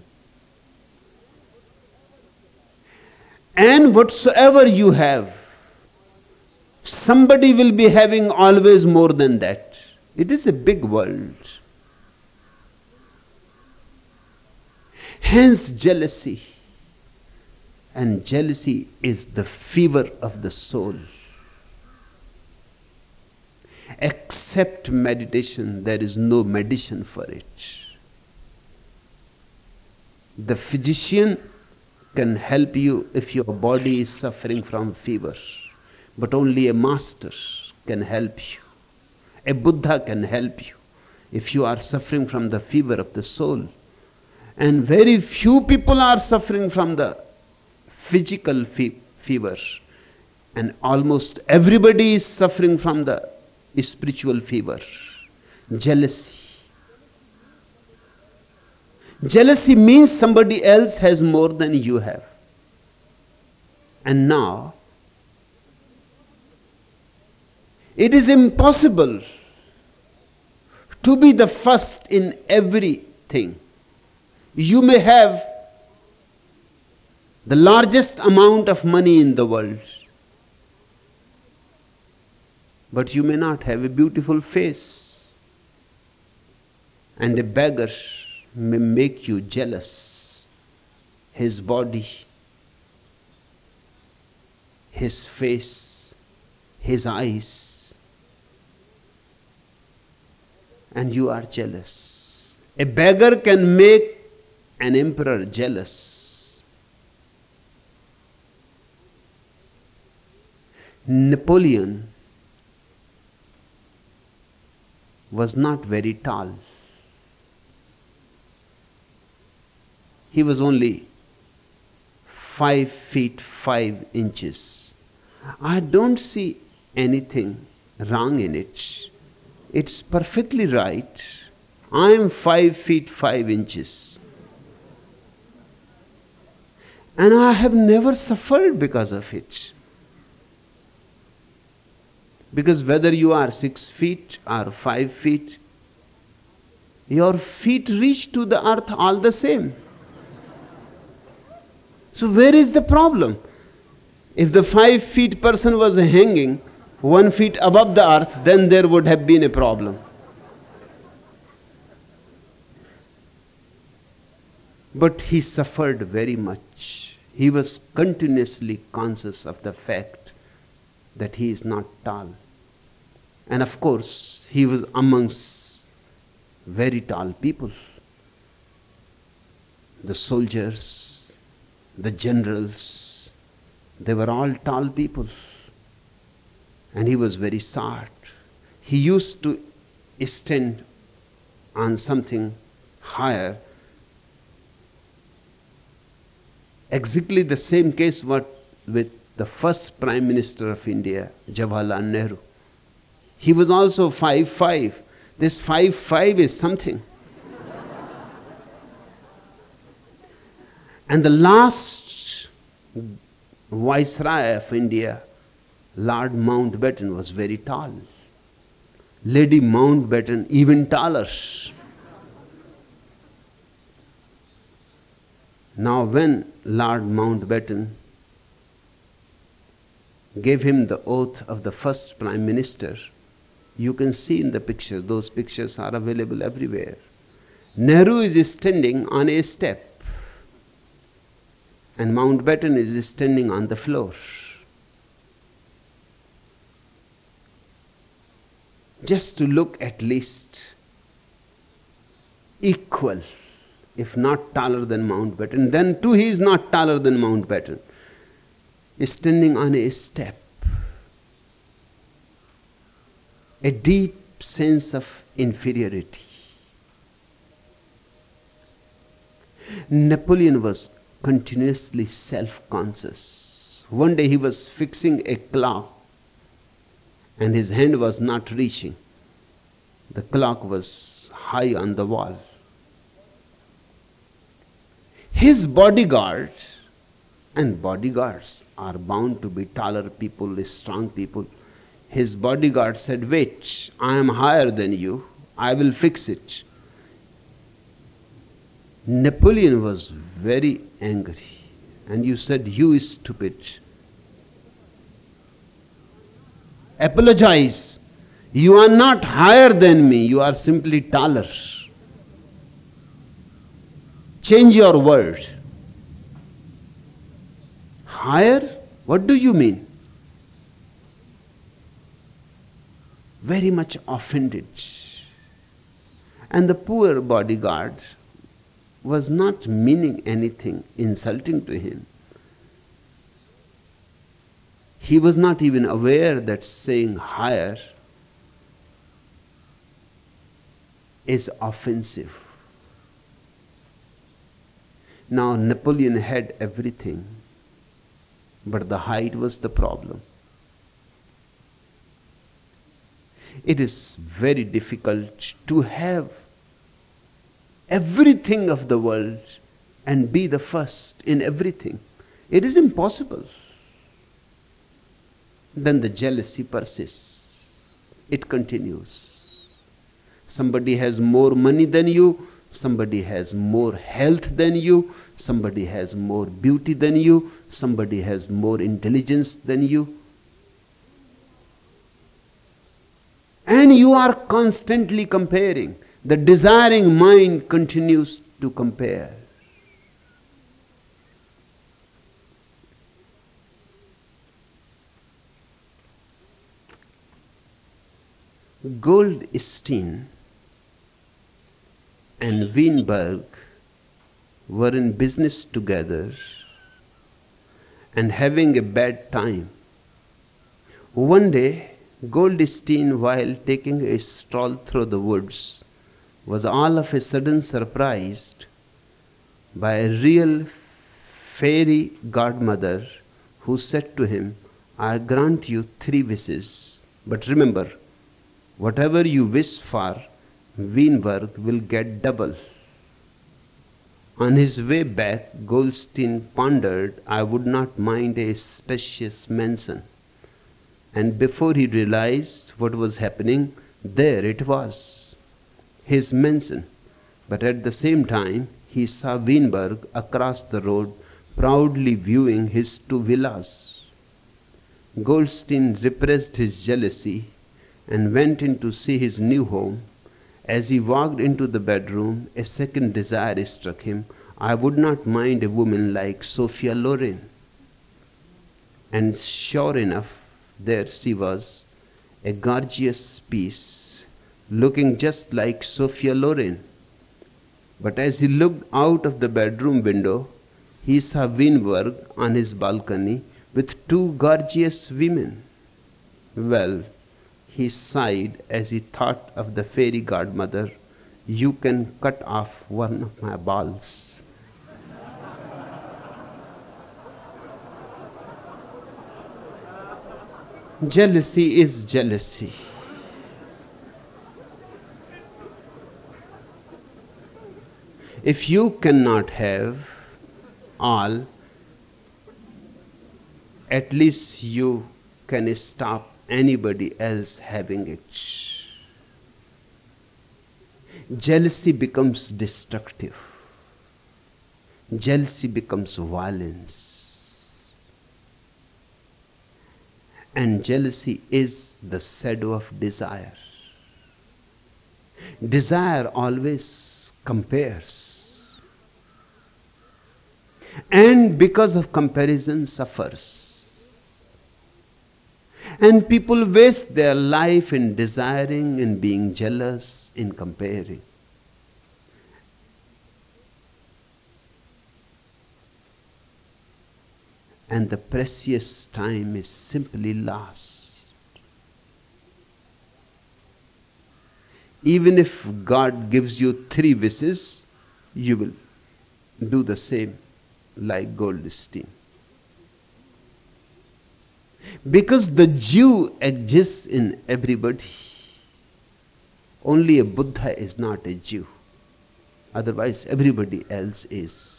And whatsoever you have, somebody will be having always more than that. It is a big world. Hence jealousy. And jealousy is the fever of the soul. Except meditation, there is no medicine for it. The physician can help you if your body is suffering from fever, but only a master can help you. A Buddha can help you if you are suffering from the fever of the soul. And very few people are suffering from the physical fever, and almost everybody is suffering from the spiritual fever. Jealousy. Jealousy means somebody else has more than you have. And now, it is impossible to be the first in everything. You may have the largest amount of money in the world, but you may not have a beautiful face. And a beggar may make you jealous. His body, his face, his eyes, and you are jealous. A beggar can make an emperor jealous. Napoleon was not very tall. He was only 5 feet 5 inches. I don't see anything wrong in it. It's perfectly right. I am 5 feet 5 inches. And I have never suffered because of it. Because whether you are 6 feet or 5 feet, your feet reach to the earth all the same. So where is the problem? If the 5 feet person was hanging 1 feet above the earth, then there would have been a problem. But he suffered very much. He was continuously conscious of the fact that he is not tall. And of course, he was amongst very tall people. The soldiers, the generals, they were all tall people. And he was very short. He used to stand on something higher. Exactly the same case what with the first Prime Minister of India, Jawaharlal Nehru. He was also 5'5". This 5'5" is something. And the last Viceroy of India, Lord Mountbatten, was very tall. Lady Mountbatten even taller. Now when Lord Mountbatten gave him the oath of the first Prime Minister, you can see in the picture, those pictures are available everywhere. Nehru is standing on a step and Mountbatten is standing on the floor. Just to look at least equal, if not taller than Mountbatten. Then too he is not taller than Mountbatten. Standing on a step. A deep sense of inferiority. Napoleon was continuously self-conscious. One day he was fixing a clock and his hand was not reaching. The clock was high on the wall. His bodyguard, and bodyguards are bound to be taller people, strong people. His bodyguard said, "Wait, I am higher than you. I will fix it." Napoleon was very angry. And you said, "You stupid. Apologize. You are not higher than me. You are simply taller. Change your word." Higher? What do you mean? Very much offended. And the poor bodyguard was not meaning anything insulting to him. He was not even aware that saying higher is offensive. Now Napoleon had everything, but the height was the problem. It is very difficult to have everything of the world and be the first in everything. It is impossible. Then the jealousy persists. It continues. Somebody has more money than you, somebody has more health than you, somebody has more beauty than you, somebody has more intelligence than you. And you are constantly comparing. The desiring mind continues to compare. Goldstein and Weinberg were in business together and having a bad time. One day, Goldstein, while taking a stroll through the woods, was all of a sudden surprised by a real fairy godmother who said to him, "I grant you 3 wishes, but remember, whatever you wish for, Wienberg will get double. On his way back, Goldstein pondered, I would not mind a spacious mansion. And before he realized what was happening, there it was, his mansion. But at the same time, he saw Wienberg across the road, proudly viewing his two villas. Goldstein repressed his jealousy and went in to see his new home. As he walked into the bedroom, a second desire struck him. I would not mind a woman like Sophia Loren. And sure enough, there she was, a gorgeous piece, looking just like Sophia Loren. But as he looked out of the bedroom window, he saw Wienberg on his balcony with two gorgeous women. Well, he sighed as he thought of the fairy godmother. You can cut off one of my balls. Jealousy is jealousy. If you cannot have all, at least you can stop anybody else having it. Jealousy becomes destructive. Jealousy becomes violence. And jealousy is the shadow of desire. Desire always compares. And because of comparison suffers. And people waste their life in desiring, in being jealous, in comparing. And the precious time is simply lost. Even if God gives you 3 wishes, you will do the same like Goldstein. Because the Jew exists in everybody. Only a Buddha is not a Jew. Otherwise, everybody else is.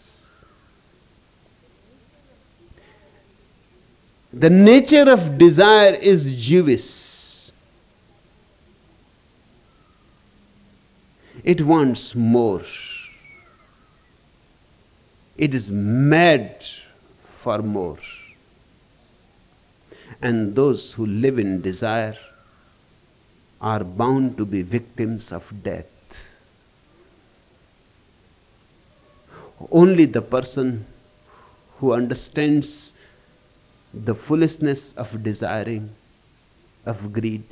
The nature of desire is Jewish. It wants more. It is mad for more. And those who live in desire are bound to be victims of death. Only the person who understands the foolishness of desiring, of greed,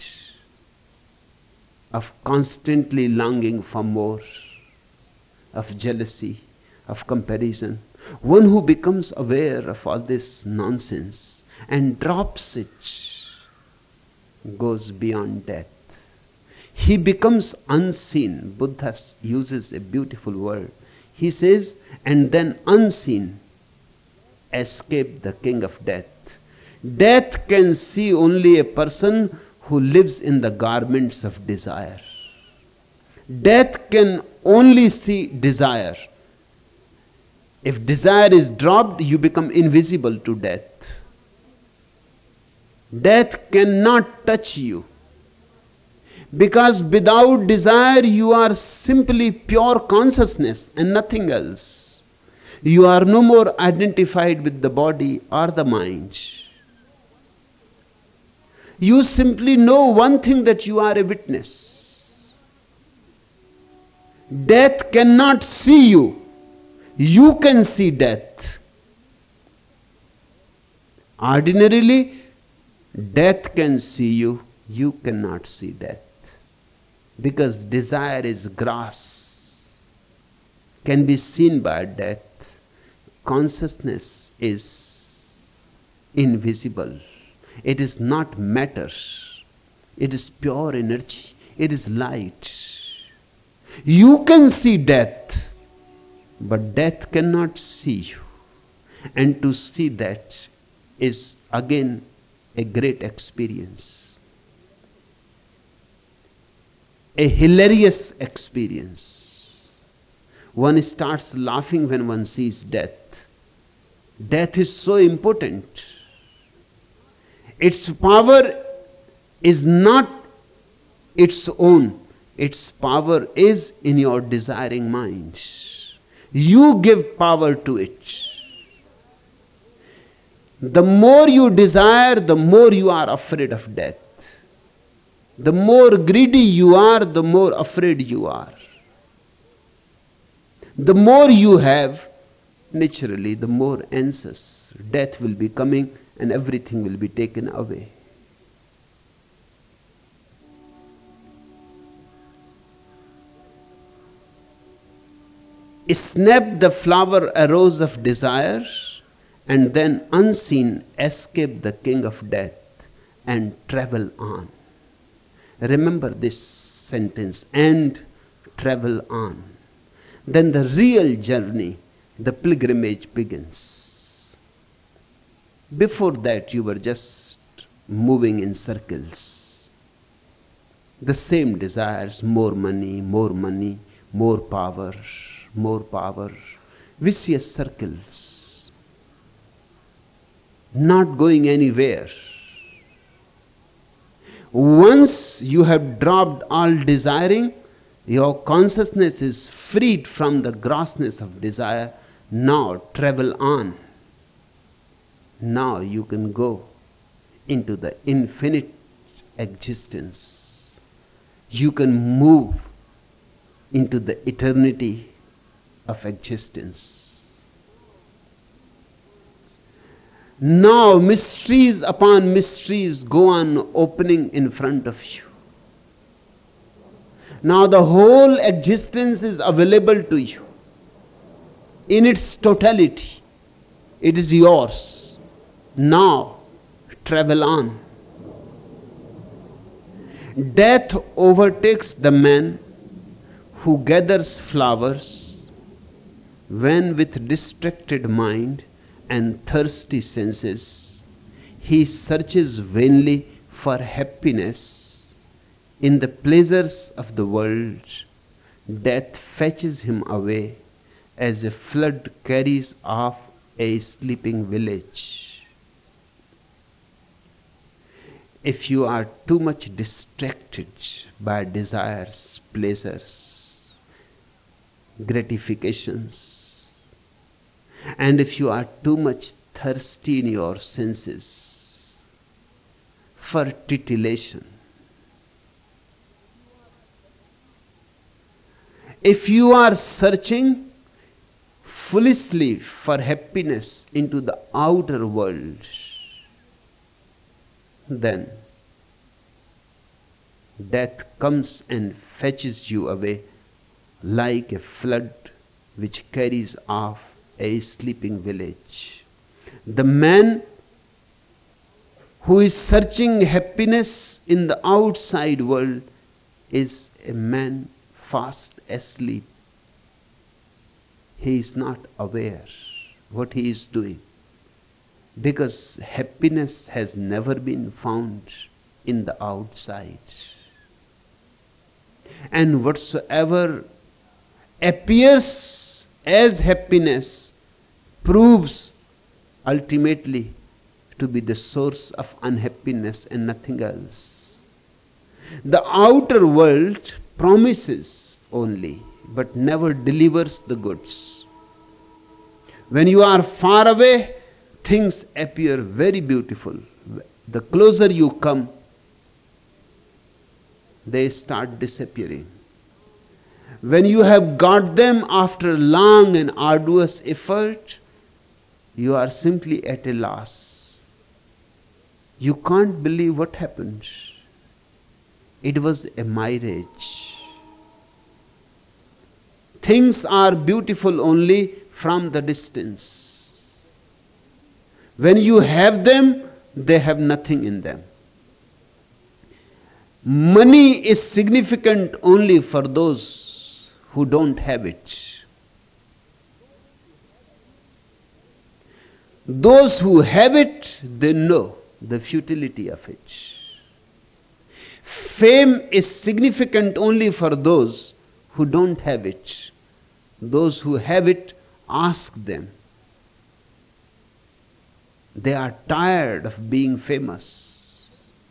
of constantly longing for more, of jealousy, of comparison, one who becomes aware of all this nonsense and drops it, goes beyond death. He becomes unseen. Buddha uses a beautiful word. He says, and then unseen escaped the king of death. Death can see only a person who lives in the garments of desire. Death can only see desire. If desire is dropped, you become invisible to death. Death cannot touch you. Because without desire, you are simply pure consciousness and nothing else. You are no more identified with the body or the mind. You simply know one thing, that you are a witness. Death cannot see you. You can see death. Ordinarily, death can see you. You cannot see death. Because desire is grass, can be seen by death. Consciousness is invisible. It is not matter. It is pure energy. It is light. You can see death, but death cannot see you. And to see that is again a great experience. a hilarious experience. One starts laughing when one sees death. Death is so important. Its power is not its own. Its power is in your desiring mind. You give power to it. The more you desire, the more you are afraid of death. The more greedy you are, the more afraid you are. The more you have, naturally, the more anxious. Death will be coming and everything will be taken away. Snap the flower arose of desire, and then unseen escape the king of death and travel on. Remember this sentence, and travel on. Then the real journey, the pilgrimage begins. Before that, you were just moving in circles. The same desires, more money, more power, vicious circles, not going anywhere. Once you have dropped all desiring, your consciousness is freed from the grossness of desire. Now travel on. Now you can go into the infinite existence. You can move into the eternity of existence. Now mysteries upon mysteries go on opening in front of you. Now the whole existence is available to you in its totality. It is yours. Now travel on. Death overtakes the man who gathers flowers when with distracted mind and thirsty senses he searches vainly for happiness in the pleasures of the world. Death fetches him away as a flood carries off a sleeping village. If you are too much distracted by desires, pleasures, gratifications, and if you are too much thirsty in your senses for titillation, if you are searching foolishly for happiness into the outer world, then death comes and fetches you away like a flood which carries off a sleeping village. The man who is searching happiness in the outside world is a man fast asleep. He is not aware what he is doing, because happiness has never been found in the outside. And whatsoever appears as happiness proves ultimately to be the source of unhappiness and nothing else. The outer world promises only, but never delivers the goods. When you are far away, things appear very beautiful. The closer you come, they start disappearing. When you have got them after long and arduous effort, you are simply at a loss. You can't believe what happened. It was a mirage. Things are beautiful only from the distance. When you have them, they have nothing in them. Money is significant only for those who don't have it. Those who have it, they know the futility of it. Fame is significant only for those who don't have it. Those who have it, ask them. They are tired of being famous.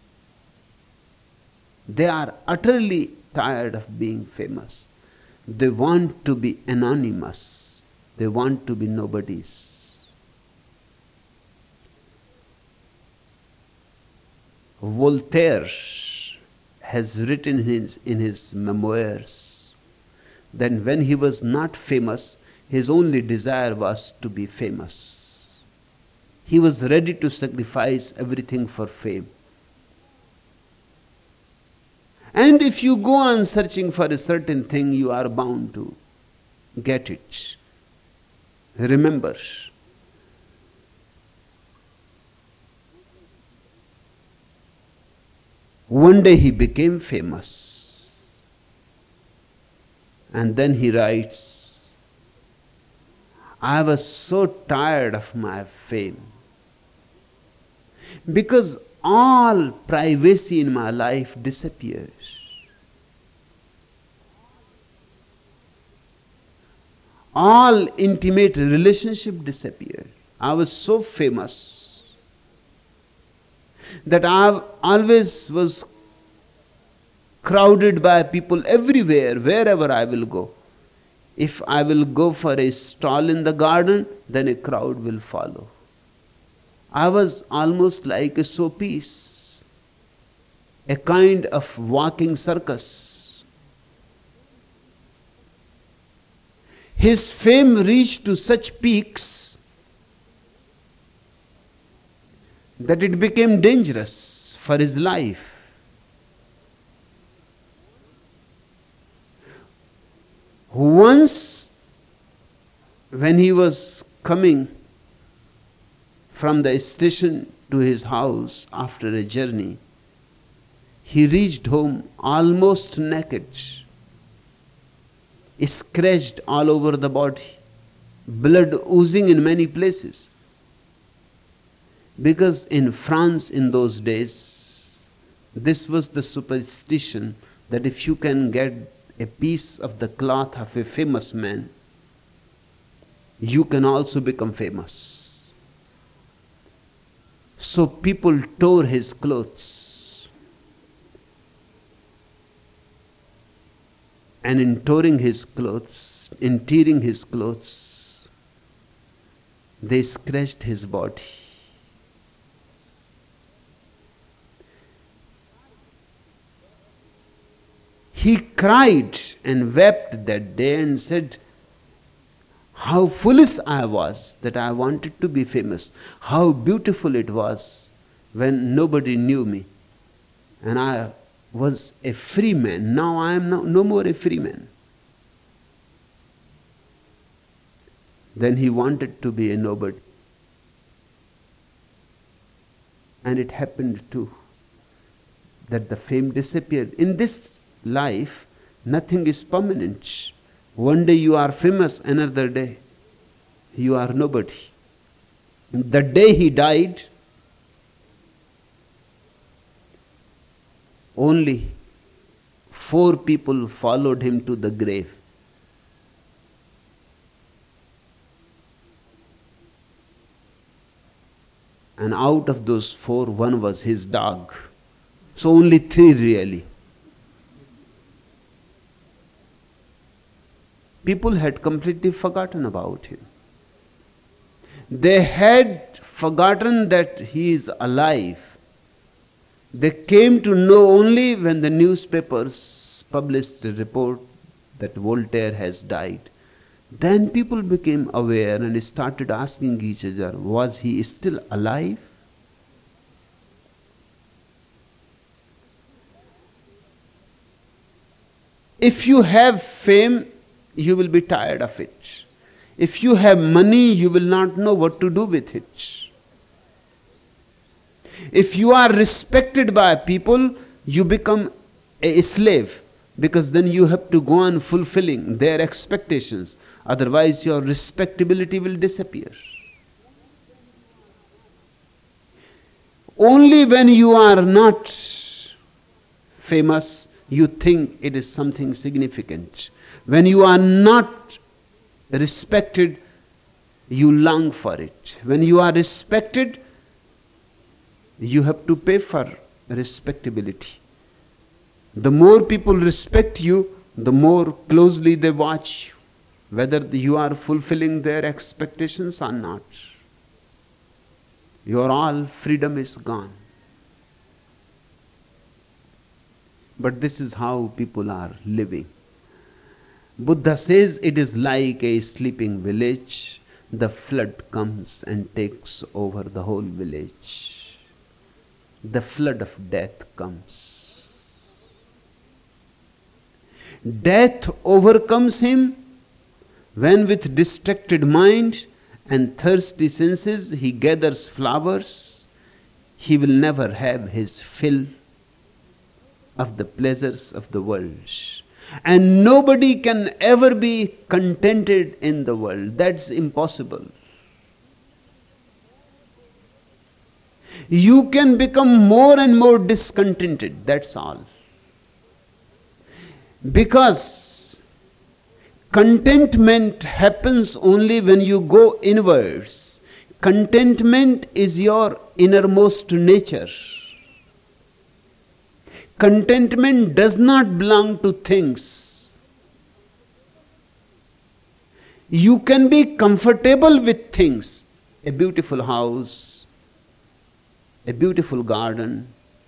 They are utterly tired of being famous. They want to be anonymous. They want to be nobodies. Voltaire has written in his memoirs that when he was not famous, his only desire was to be famous. He was ready to sacrifice everything for fame. And if you go on searching for a certain thing, you are bound to get it. Remember, one day he became famous. And then he writes, I was so tired of my fame because all privacy in my life disappears. All intimate relationship disappeared. I was so famous that I always was crowded by people everywhere, wherever I will go. If I will go for a stall in the garden, then a crowd will follow. I was almost like a showpiece, a kind of walking circus. His fame reached to such peaks that it became dangerous for his life. Once, when he was coming from the station to his house after a journey, he reached home almost naked, scratched all over the body, blood oozing in many places. Because in France in those days, this was the superstition that if you can get a piece of the cloth of a famous man, you can also become famous. So people tore his clothes. And in tearing his clothes, they scratched his body. He cried and wept that day and said, how foolish I was that I wanted to be famous. How beautiful it was when nobody knew me. And I was a free man. Now I am no more a free man. Then he wanted to be a nobody. And it happened too, that the fame disappeared. In this life, nothing is permanent. One day you are famous, another day you are nobody. The day he died, only 4 people followed him to the grave. And out of those 4, one was his dog. So only 3 really. People had completely forgotten about him. They had forgotten that he is alive. They came to know only when the newspapers published a report that Voltaire has died. Then people became aware and started asking each other, was he still alive? If you have fame, you will be tired of it. If you have money, you will not know what to do with it. If you are respected by people, you become a slave, because then you have to go on fulfilling their expectations. Otherwise, your respectability will disappear. Only when you are not famous, you think it is something significant. When you are not respected, you long for it. When you are respected, you have to pay for respectability. The more people respect you, the more closely they watch you, whether you are fulfilling their expectations or not. Your all freedom is gone. But this is how people are living. Buddha says it is like a sleeping village. The flood comes and takes over the whole village. The flood of death comes. Death overcomes him when with distracted mind and thirsty senses he gathers flowers. He will never have his fill of the pleasures of the world. And nobody can ever be contented in the world. That's impossible. You can become more and more discontented, that's all. Because contentment happens only when you go inwards. Contentment is your innermost nature. Contentment does not belong to things. You can be comfortable with things. A beautiful house, a beautiful garden,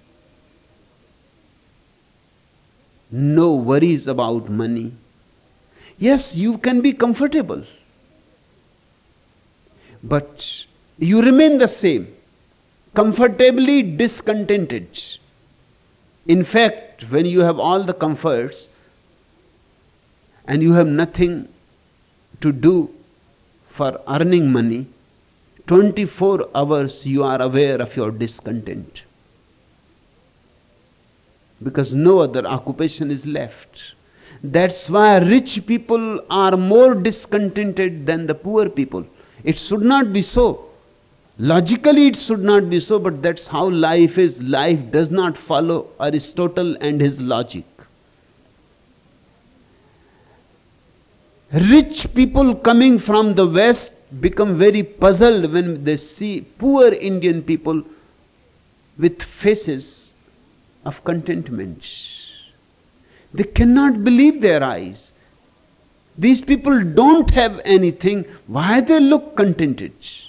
no worries about money. Yes, you can be comfortable. But you remain the same, comfortably discontented. In fact, when you have all the comforts and you have nothing to do for earning money, 24 hours you are aware of your discontent. Because no other occupation is left. That's why rich people are more discontented than the poor people. It should not be so. Logically it should not be so, but that's how life is. Life does not follow Aristotle and his logic. Rich people coming from the West become very puzzled when they see poor Indian people with faces of contentment. They cannot believe their eyes. These people don't have anything. Why they look contented?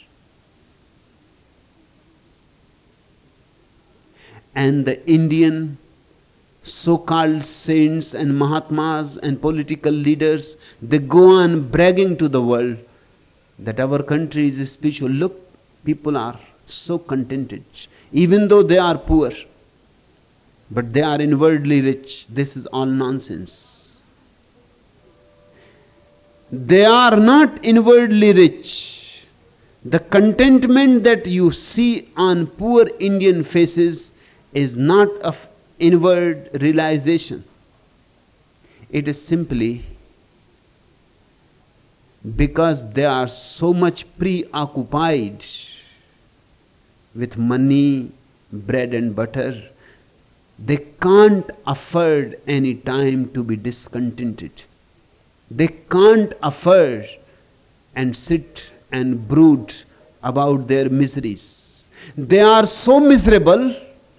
And the Indian so-called saints and Mahatmas and political leaders, they go on bragging to the world that our country is spiritual. Look, people are so contented, even though they are poor, but they are inwardly rich. This is all nonsense. They are not inwardly rich. The contentment that you see on poor Indian faces is not of inward realization. It is simply because they are so much preoccupied with money, bread and butter, they can't afford any time to be discontented. They can't afford and sit and brood about their miseries. They are so miserable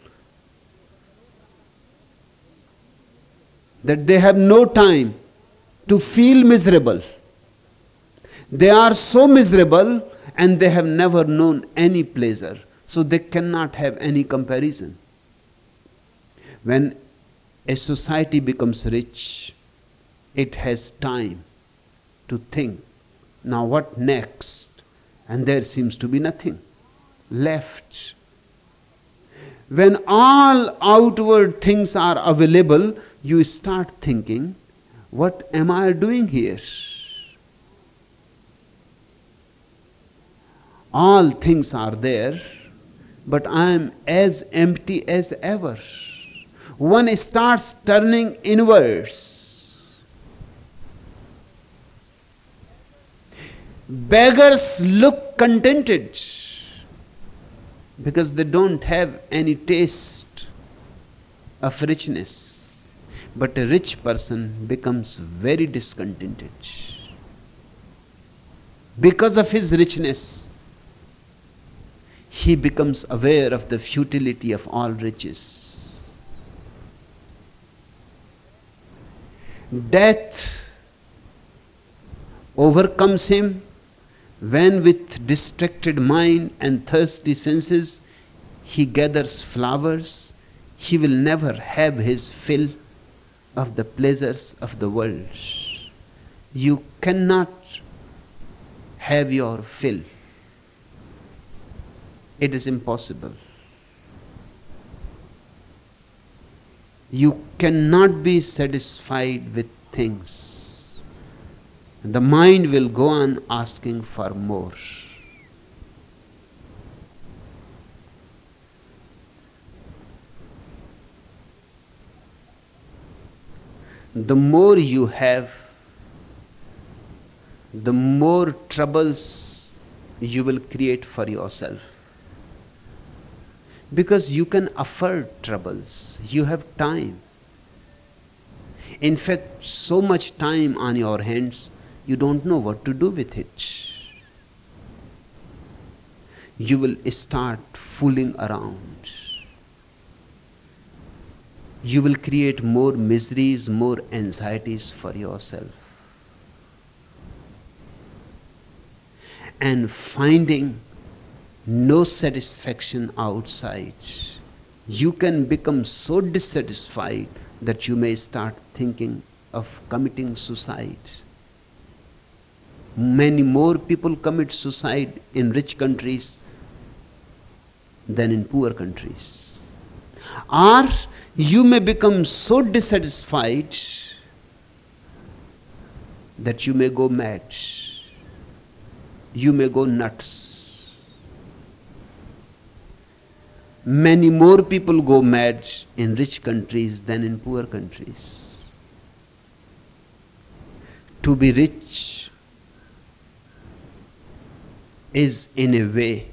that they have no time to feel miserable. They are so miserable and they have never known any pleasure, so they cannot have any comparison. When a society becomes rich, it has time to think, now what next? And there seems to be nothing left. When all outward things are available, you start thinking, what am I doing here? All things are there, but I am as empty as ever. One starts turning inwards. Beggars look contented because they don't have any taste of richness. But a rich person becomes very discontented. Because of his richness, he becomes aware of the futility of all riches. Death overcomes him when, with distracted mind and thirsty senses, he gathers flowers. He will never have his fill of the pleasures of the world. You cannot have your fill. It is impossible. You cannot be satisfied with things. The mind will go on asking for more. The more you have, the more troubles you will create for yourself. Because you can afford troubles. You have time. In fact, so much time on your hands, you don't know what to do with it. You will start fooling around. You will create more miseries, more anxieties for yourself. And finding no satisfaction outside, you can become so dissatisfied that you may start thinking of committing suicide. Many more people commit suicide in rich countries than in poor countries. Or you may become so dissatisfied that you may go mad. You may go nuts. Many more people go mad in rich countries than in poor countries. To be rich is, in a way,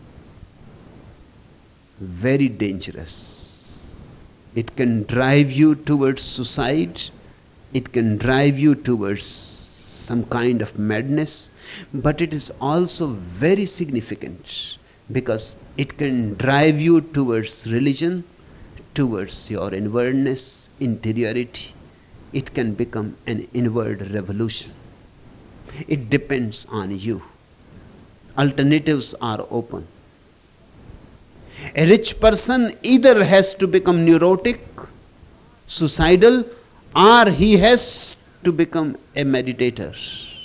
very dangerous. It can drive you towards suicide. It can drive you towards some kind of madness. But it is also very significant, because it can drive you towards religion, towards your inwardness, interiority. It can become an inward revolution. It depends on you. Alternatives are open. A rich person either has to become neurotic, suicidal, or he has to become a meditator.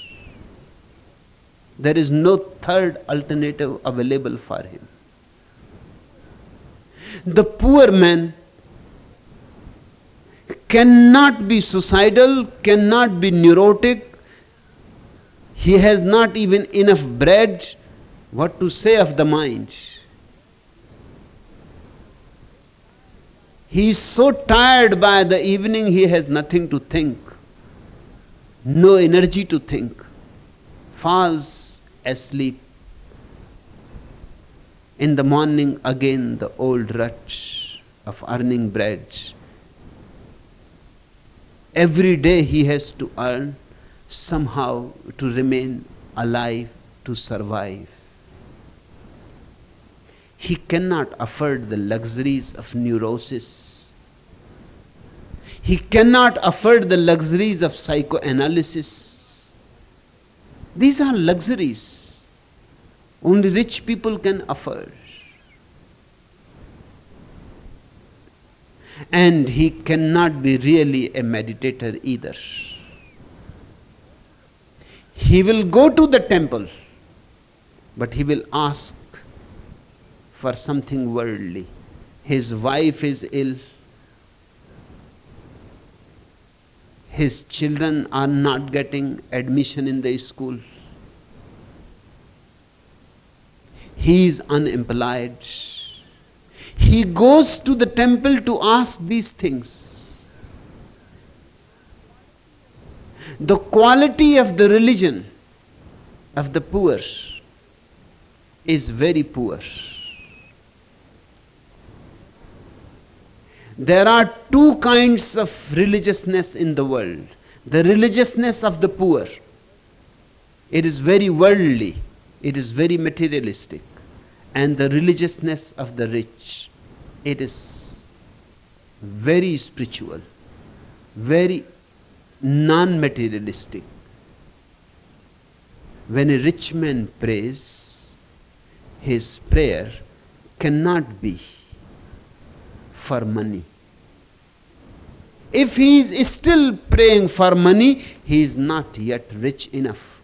There is no third alternative available for him. The poor man cannot be suicidal, cannot be neurotic. He has not even enough bread. What to say of the mind? He is so tired by the evening, he has nothing to think, no energy to think, falls asleep. In the morning, again the old rut of earning bread. Every day he has to earn somehow to remain alive, to survive. He cannot afford the luxuries of neurosis. He cannot afford the luxuries of psychoanalysis. These are luxuries only rich people can afford. And he cannot be really a meditator either. He will go to the temple, but he will ask for something worldly. His wife is ill. His children are not getting admission in the school. He is unemployed. He goes to the temple to ask these things. The quality of the religion of the poor is very poor. There are two kinds of religiousness in the world. The religiousness of the poor, it is very worldly, it is very materialistic. And the religiousness of the rich, it is very spiritual, very non-materialistic. When a rich man prays, his prayer cannot be for money. If he is still praying for money, he is not yet rich enough.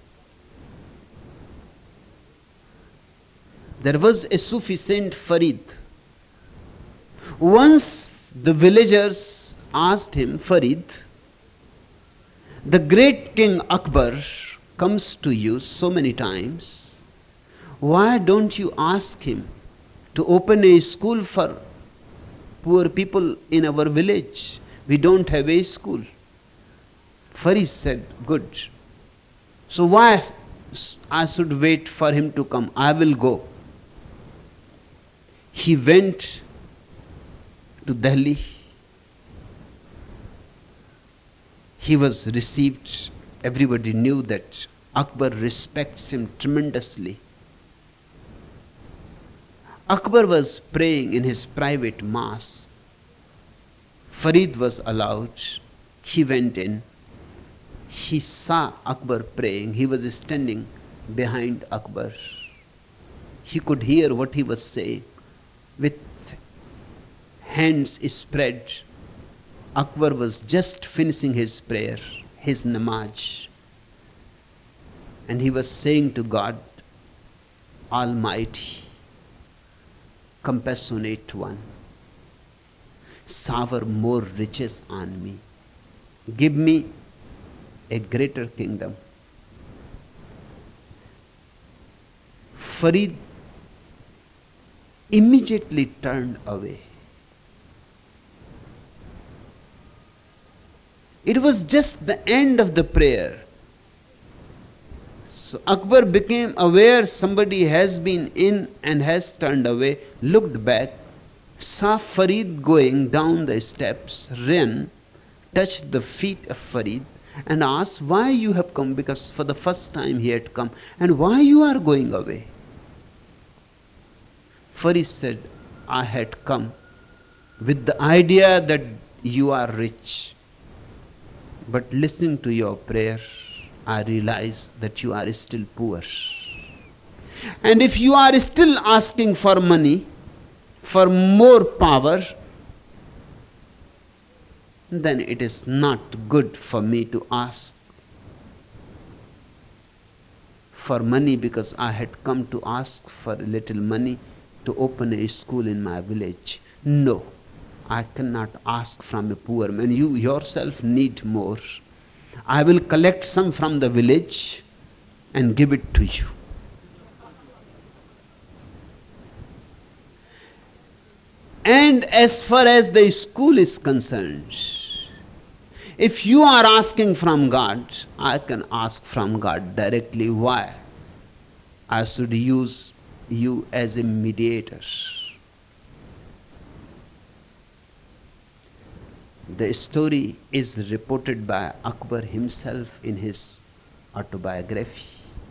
There was a Sufi saint, Farid. Once the villagers asked him, Farid, the great king Akbar comes to you so many times. Why don't you ask him to open a school for poor people in our village? We don't have a school. Farid said, good. So why I should wait for him to come? I will go. He went to Delhi. He was received. Everybody knew that Akbar respects him tremendously. Akbar was praying in his private mass. Farid was allowed. He went in. He saw Akbar praying. He was standing behind Akbar. He could hear what he was saying. With hands spread, Akbar was just finishing his prayer, his namaz. And he was saying to God, Almighty, compassionate one, shower more riches on me. Give me a greater kingdom. Farid immediately turned away. It was just the end of the prayer. So Akbar became aware somebody has been in and has turned away, looked back, saw Farid going down the steps, ran, touched the feet of Farid and asked, why you have come? Because for the first time he had come. And why you are going away? Farid said, I had come with the idea that you are rich. But listening to your prayer, I realize that you are still poor. And if you are still asking for money, for more power, then it is not good for me to ask for money, because I had come to ask for a little money to open a school in my village. No, I cannot ask from a poor man. You yourself need more. I will collect some from the village and give it to you. And as far as the school is concerned, if you are asking from God, I can ask from God directly. Why? I should use you as a mediator. The story is reported by Akbar himself in his autobiography.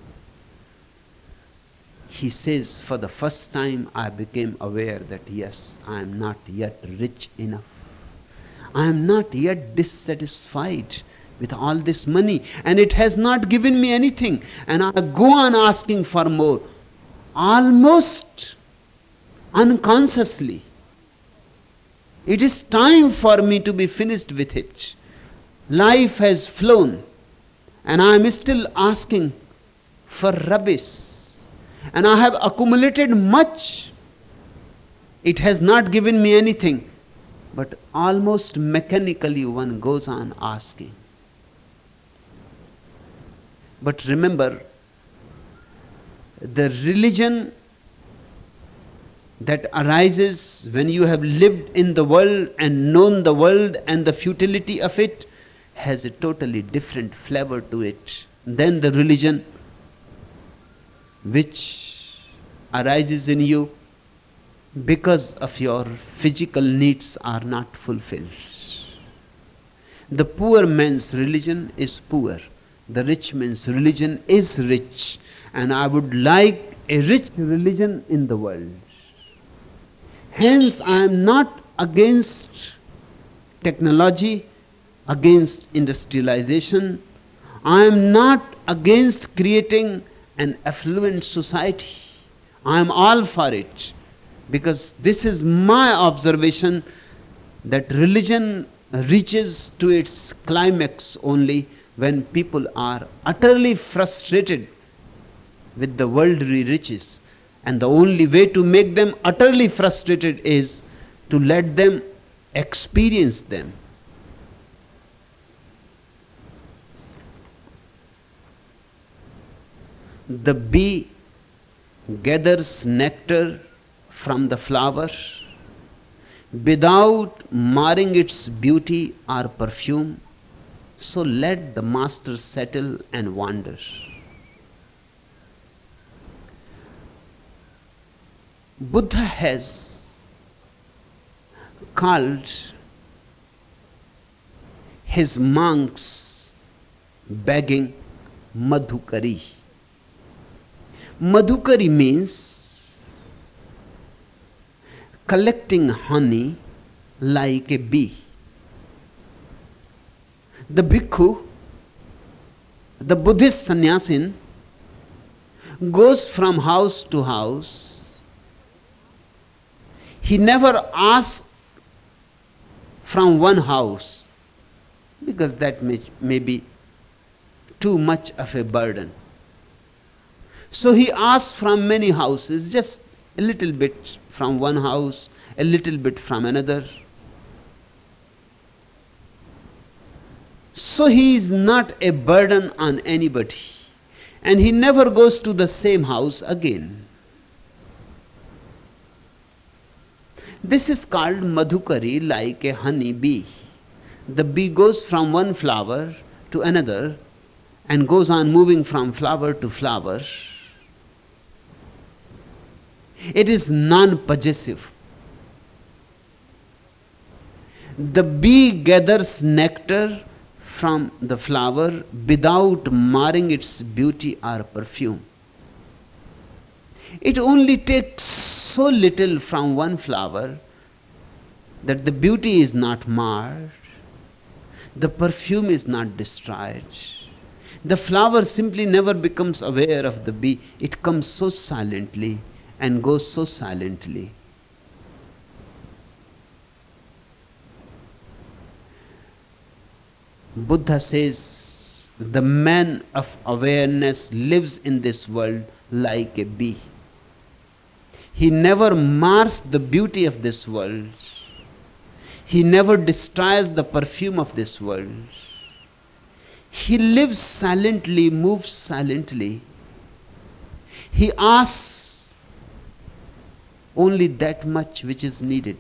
He says, for the first time I became aware that yes, I am not yet rich enough. I am not yet dissatisfied with all this money, and it has not given me anything, and I go on asking for more, almost unconsciously. It is time for me to be finished with it. Life has flown, and I am still asking for rubbish. And I have accumulated much. It has not given me anything. But almost mechanically one goes on asking. But remember, the religion that arises when you have lived in the world and known the world and the futility of it has a totally different flavor to it than the religion which arises in you because of your physical needs are not fulfilled. The poor man's religion is poor. The rich man's religion is rich. And I would like a rich religion in the world. Hence, I am not against technology, against industrialization. I am not against creating an affluent society. I am all for it. Because this is my observation that religion reaches to its climax only when people are utterly frustrated with the worldly riches. And the only way to make them utterly frustrated is to let them experience them. The bee gathers nectar from the flower without marring its beauty or perfume. So let the master settle and wander. Buddha has called his monks begging Madhukari. Madhukari means collecting honey like a bee. The bhikkhu, the Buddhist sannyasin, goes from house to house. He never asks from one house because that may be too much of a burden. So he asks from many houses, just a little bit from one house, a little bit from another. So he is not a burden on anybody. And he never goes to the same house again. This is called Madhukari, like a honey bee. The bee goes from one flower to another and goes on moving from flower to flower. It is non-possessive. The bee gathers nectar from the flower without marring its beauty or perfume. It only takes so little from one flower that the beauty is not marred, the perfume is not destroyed. The flower simply never becomes aware of the bee. It comes so silently and goes so silently. Buddha says the man of awareness lives in this world like a bee. He never mars the beauty of this world. He never destroys the perfume of this world. He lives silently, moves silently. He asks only that much which is needed.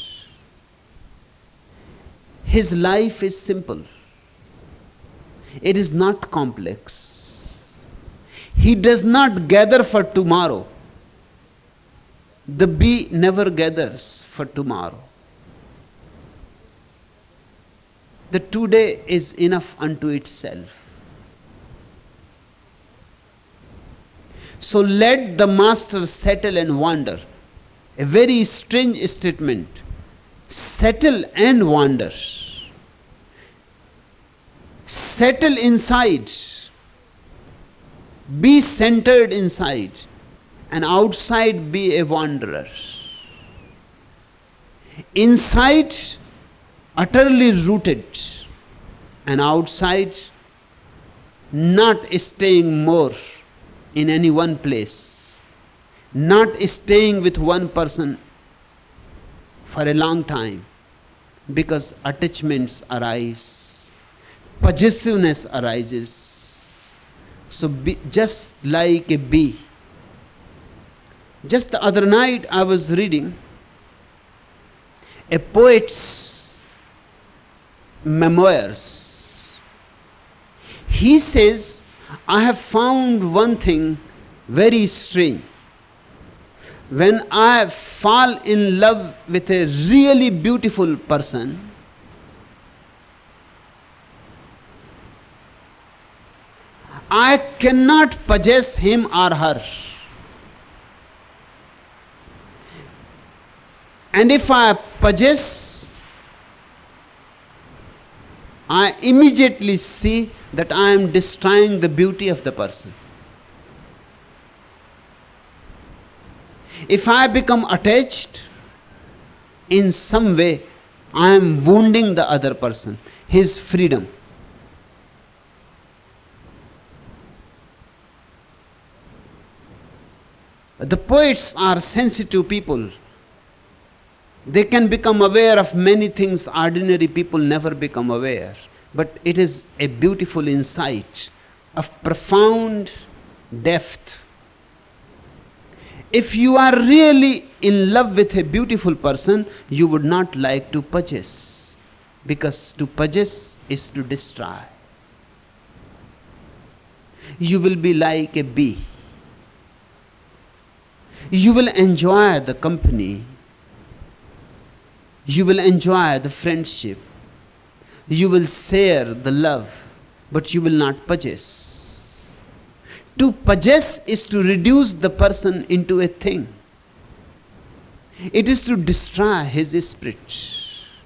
His life is simple. It is not complex. He does not gather for tomorrow. The bee never gathers for tomorrow. The today is enough unto itself. So let the master settle and wander. A very strange statement. Settle and wander. Settle inside. Be centered inside. And outside be a wanderer. Inside, utterly rooted. And outside, not staying more in any one place. Not staying with one person for a long time. Because attachments arise. Possessiveness arises. So be just like a bee. Just the other night I was reading a poet's memoirs. He says, I have found one thing very strange. When I fall in love with a really beautiful person, I cannot possess him or her. And if I possess, I immediately see that I am destroying the beauty of the person. If I become attached, in some way, I am wounding the other person, his freedom. The poets are sensitive people. They can become aware of many things ordinary people never become aware. But it is a beautiful insight of profound depth. If you are really in love with a beautiful person, you would not like to possess, because to possess is to destroy. You will be like a bee. You will enjoy the company. You will enjoy the friendship. You will share the love, but you will not possess. To possess is to reduce the person into a thing. It is to destroy his spirit.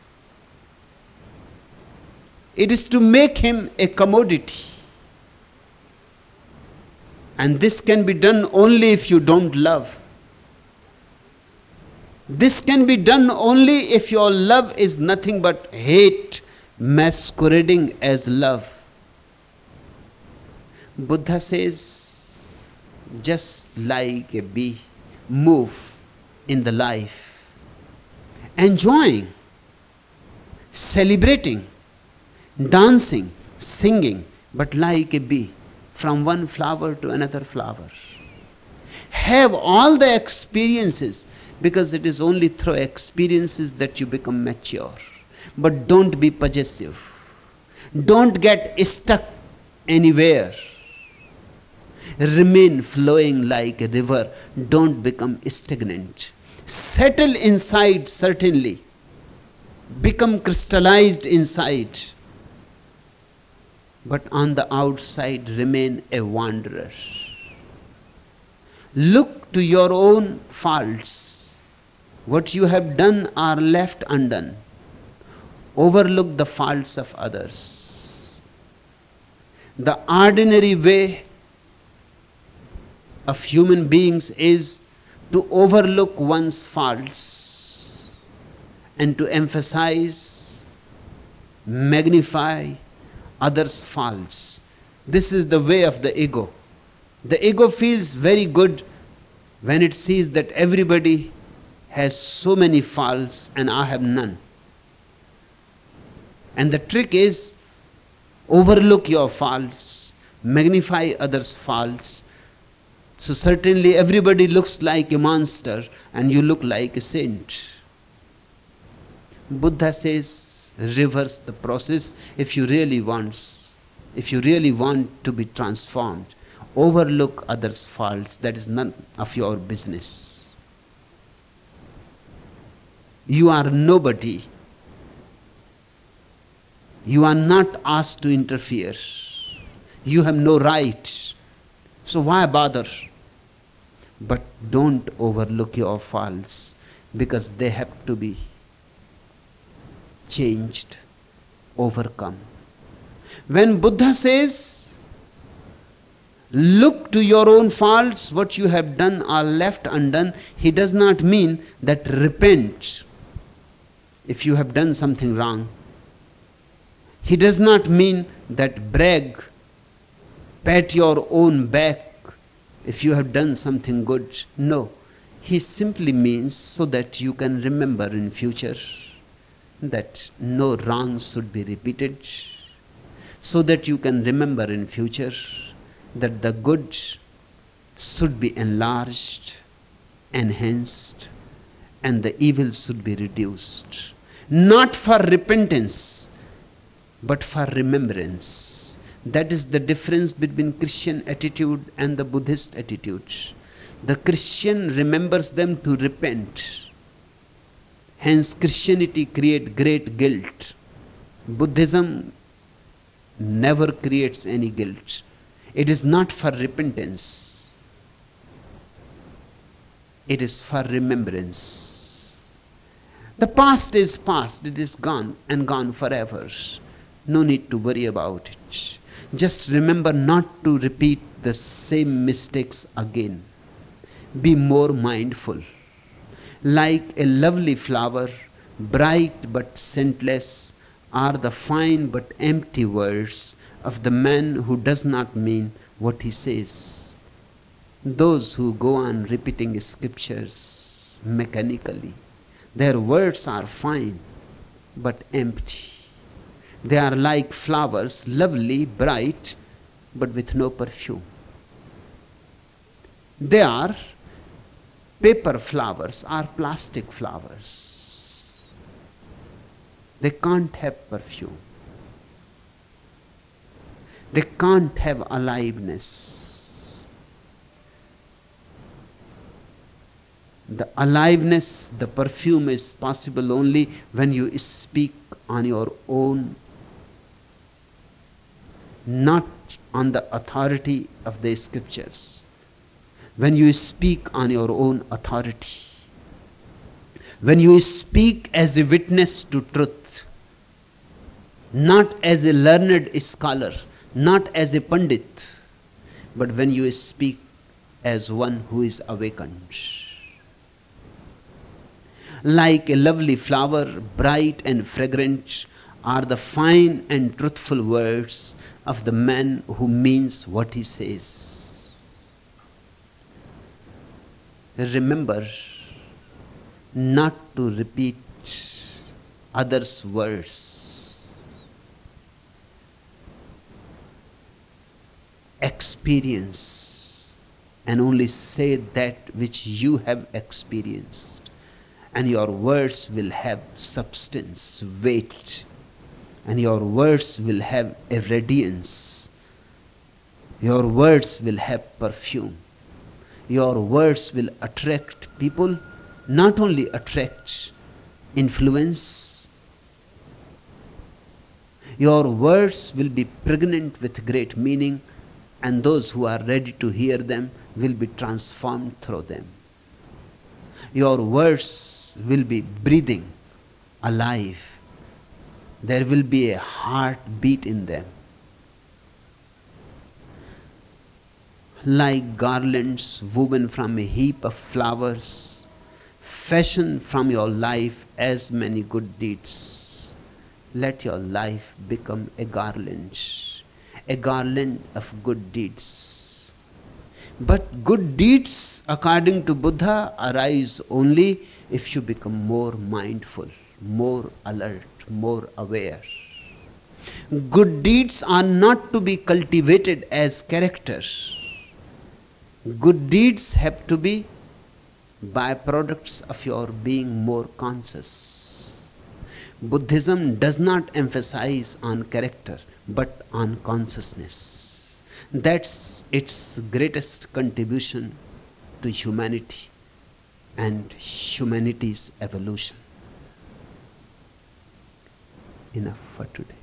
It is to make him a commodity. And this can be done only if you don't love. This can be done only if your love is nothing but hate masquerading as love. Buddha says, just like a bee, move in the life, enjoying, celebrating, dancing, singing, but like a bee, from one flower to another flower. Have all the experiences, because it is only through experiences that you become mature. But don't be possessive. Don't get stuck anywhere. Remain flowing like a river. Don't become stagnant. Settle inside, certainly. Become crystallized inside. But on the outside, remain a wanderer. Look to your own faults. What you have done are left undone. Overlook the faults of others. The ordinary way of human beings is to overlook one's faults and to emphasize, magnify others' faults. This is the way of the ego. The ego feels very good when it sees that everybody has so many faults and I have none. And the trick is, overlook your faults, magnify others' faults. So certainly everybody looks like a monster and you look like a saint. Buddha says, reverse the process if you really want to be transformed. Overlook others' faults. That is none of your business. You are nobody. You are not asked to interfere. You have no right. So why bother? But don't overlook your faults, because they have to be changed, overcome. When Buddha says, look to your own faults, what you have done are left undone, he does not mean that repent if you have done something wrong. He does not mean that brag, pat your own back if you have done something good. No, he simply means so that you can remember in future that no wrong should be repeated, so that you can remember in future that the good should be enlarged, enhanced, and the evil should be reduced. Not for repentance, but for remembrance. That is the difference between Christian attitude and the Buddhist attitude. The Christian remembers them to repent. Hence Christianity creates great guilt. Buddhism never creates any guilt. It is not for repentance. It is for remembrance. The past is past. It is gone and gone forever. No need to worry about it. Just remember not to repeat the same mistakes again. Be more mindful. Like a lovely flower, bright but scentless, are the fine but empty words of the man who does not mean what he says. Those who go on repeating scriptures mechanically, their words are fine but empty. They are like flowers, lovely, bright, but with no perfume. They are paper flowers or plastic flowers. They can't have perfume. They can't have aliveness. The aliveness, the perfume is possible only when you speak on your own, not on the authority of the scriptures. When you speak on your own authority, when you speak as a witness to truth, not as a learned scholar, not as a pandit, but when you speak as one who is awakened. Like a lovely flower, bright and fragrant, are the fine and truthful words of the man who means what he says. Remember not to repeat others' words. Experience and only say that which you have experienced, and your words will have substance, weight, and your words will have a radiance. Your words will have perfume. Your words will attract people, not only attract, influence. Your words will be pregnant with great meaning, and those who are ready to hear them will be transformed through them. Your words will be breathing, alive. There will be a heartbeat in them. Like garlands woven from a heap of flowers, fashion from your life as many good deeds. Let your life become a garland of good deeds. But good deeds, according to Buddha, arise only if you become more mindful, more alert, more aware. Good deeds are not to be cultivated as characters. Good deeds have to be byproducts of your being more conscious. Buddhism does not emphasize on character, but on consciousness. That's its greatest contribution to humanity and humanity's evolution. Enough for today.